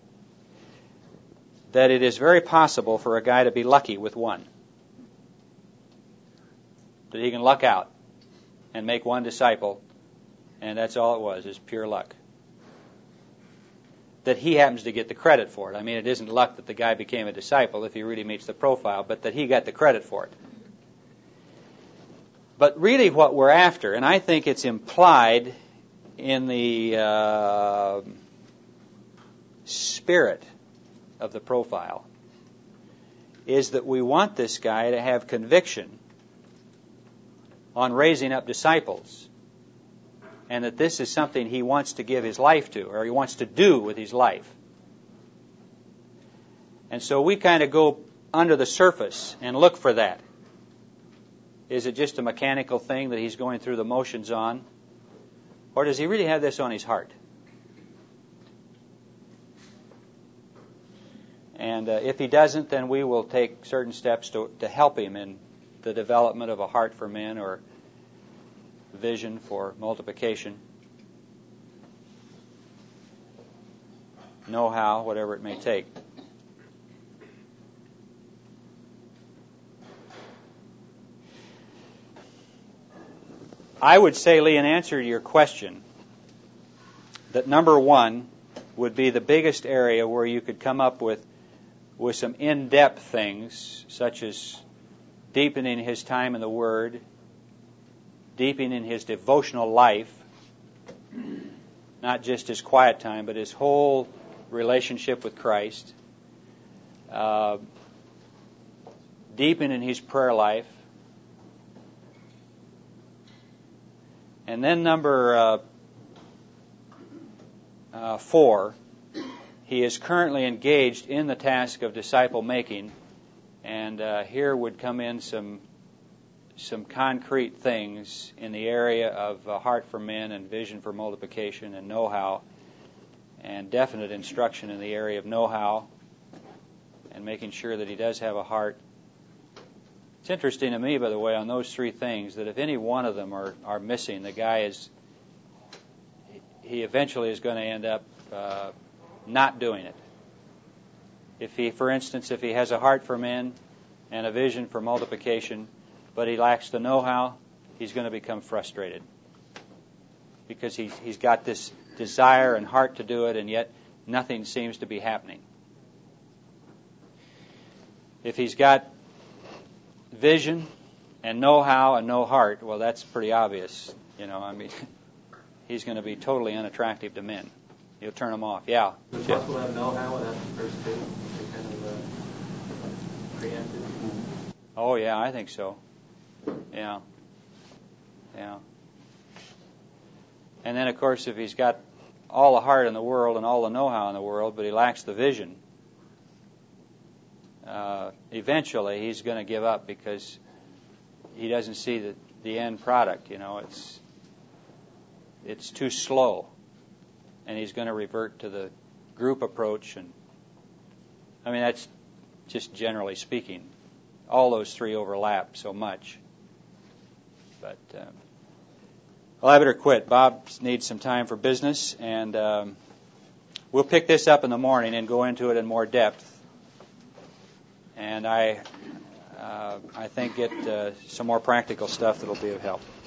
that it is very possible for a guy to be lucky with one. That he can luck out and make one disciple, and that's all it was, is pure luck. That he happens to get the credit for it. I mean, it isn't luck that the guy became a disciple if he really meets the profile, but that he got the credit for it. But really what we're after, and I think it's implied in the spirit of the profile, is that we want this guy to have conviction on raising up disciples, and that this is something he wants to give his life to, or he wants to do with his life. And so we kind of go under the surface and look for that. Is it just a mechanical thing that he's going through the motions on? Or does he really have this on his heart? And if he doesn't, then we will take certain steps to help him in the development of a heart for men or vision for multiplication. know-how, whatever it may take. I would say, Lee, in answer to your question, that number one would be the biggest area where you could come up with some in-depth things, such as deepening his time in the Word, deepening his devotional life, not just his quiet time, but his whole relationship with Christ, deepening his prayer life. And then number 4, he is currently engaged in the task of disciple making, and here would come in some concrete things in the area of heart for men and vision for multiplication and know-how, and definite instruction in the area of know-how and making sure that he does have a heart. It's interesting to me, by the way, on those 3 things, that if any one of them are missing, the guy he eventually is going to end up not doing it. If he, for instance, if he has a heart for men and a vision for multiplication, but he lacks the know-how, he's going to become frustrated because he's got this desire and heart to do it, and yet nothing seems to be happening. If he's got vision and know-how and no heart, well, that's pretty obvious. He's going to be totally unattractive to men. He'll turn them off. Yeah. Is it possible to have know-how without the first 2? Kind of preempted? Oh, yeah, I think so. Yeah. And then, of course, if he's got all the heart in the world and all the know-how in the world, but he lacks the vision, eventually he's going to give up because he doesn't see the end product. It's too slow, and he's going to revert to the group approach. And that's just generally speaking. All those 3 overlap so much. But I better quit. Bob needs some time for business, and we'll pick this up in the morning and go into it in more depth. And I think get some more practical stuff that'll be of help.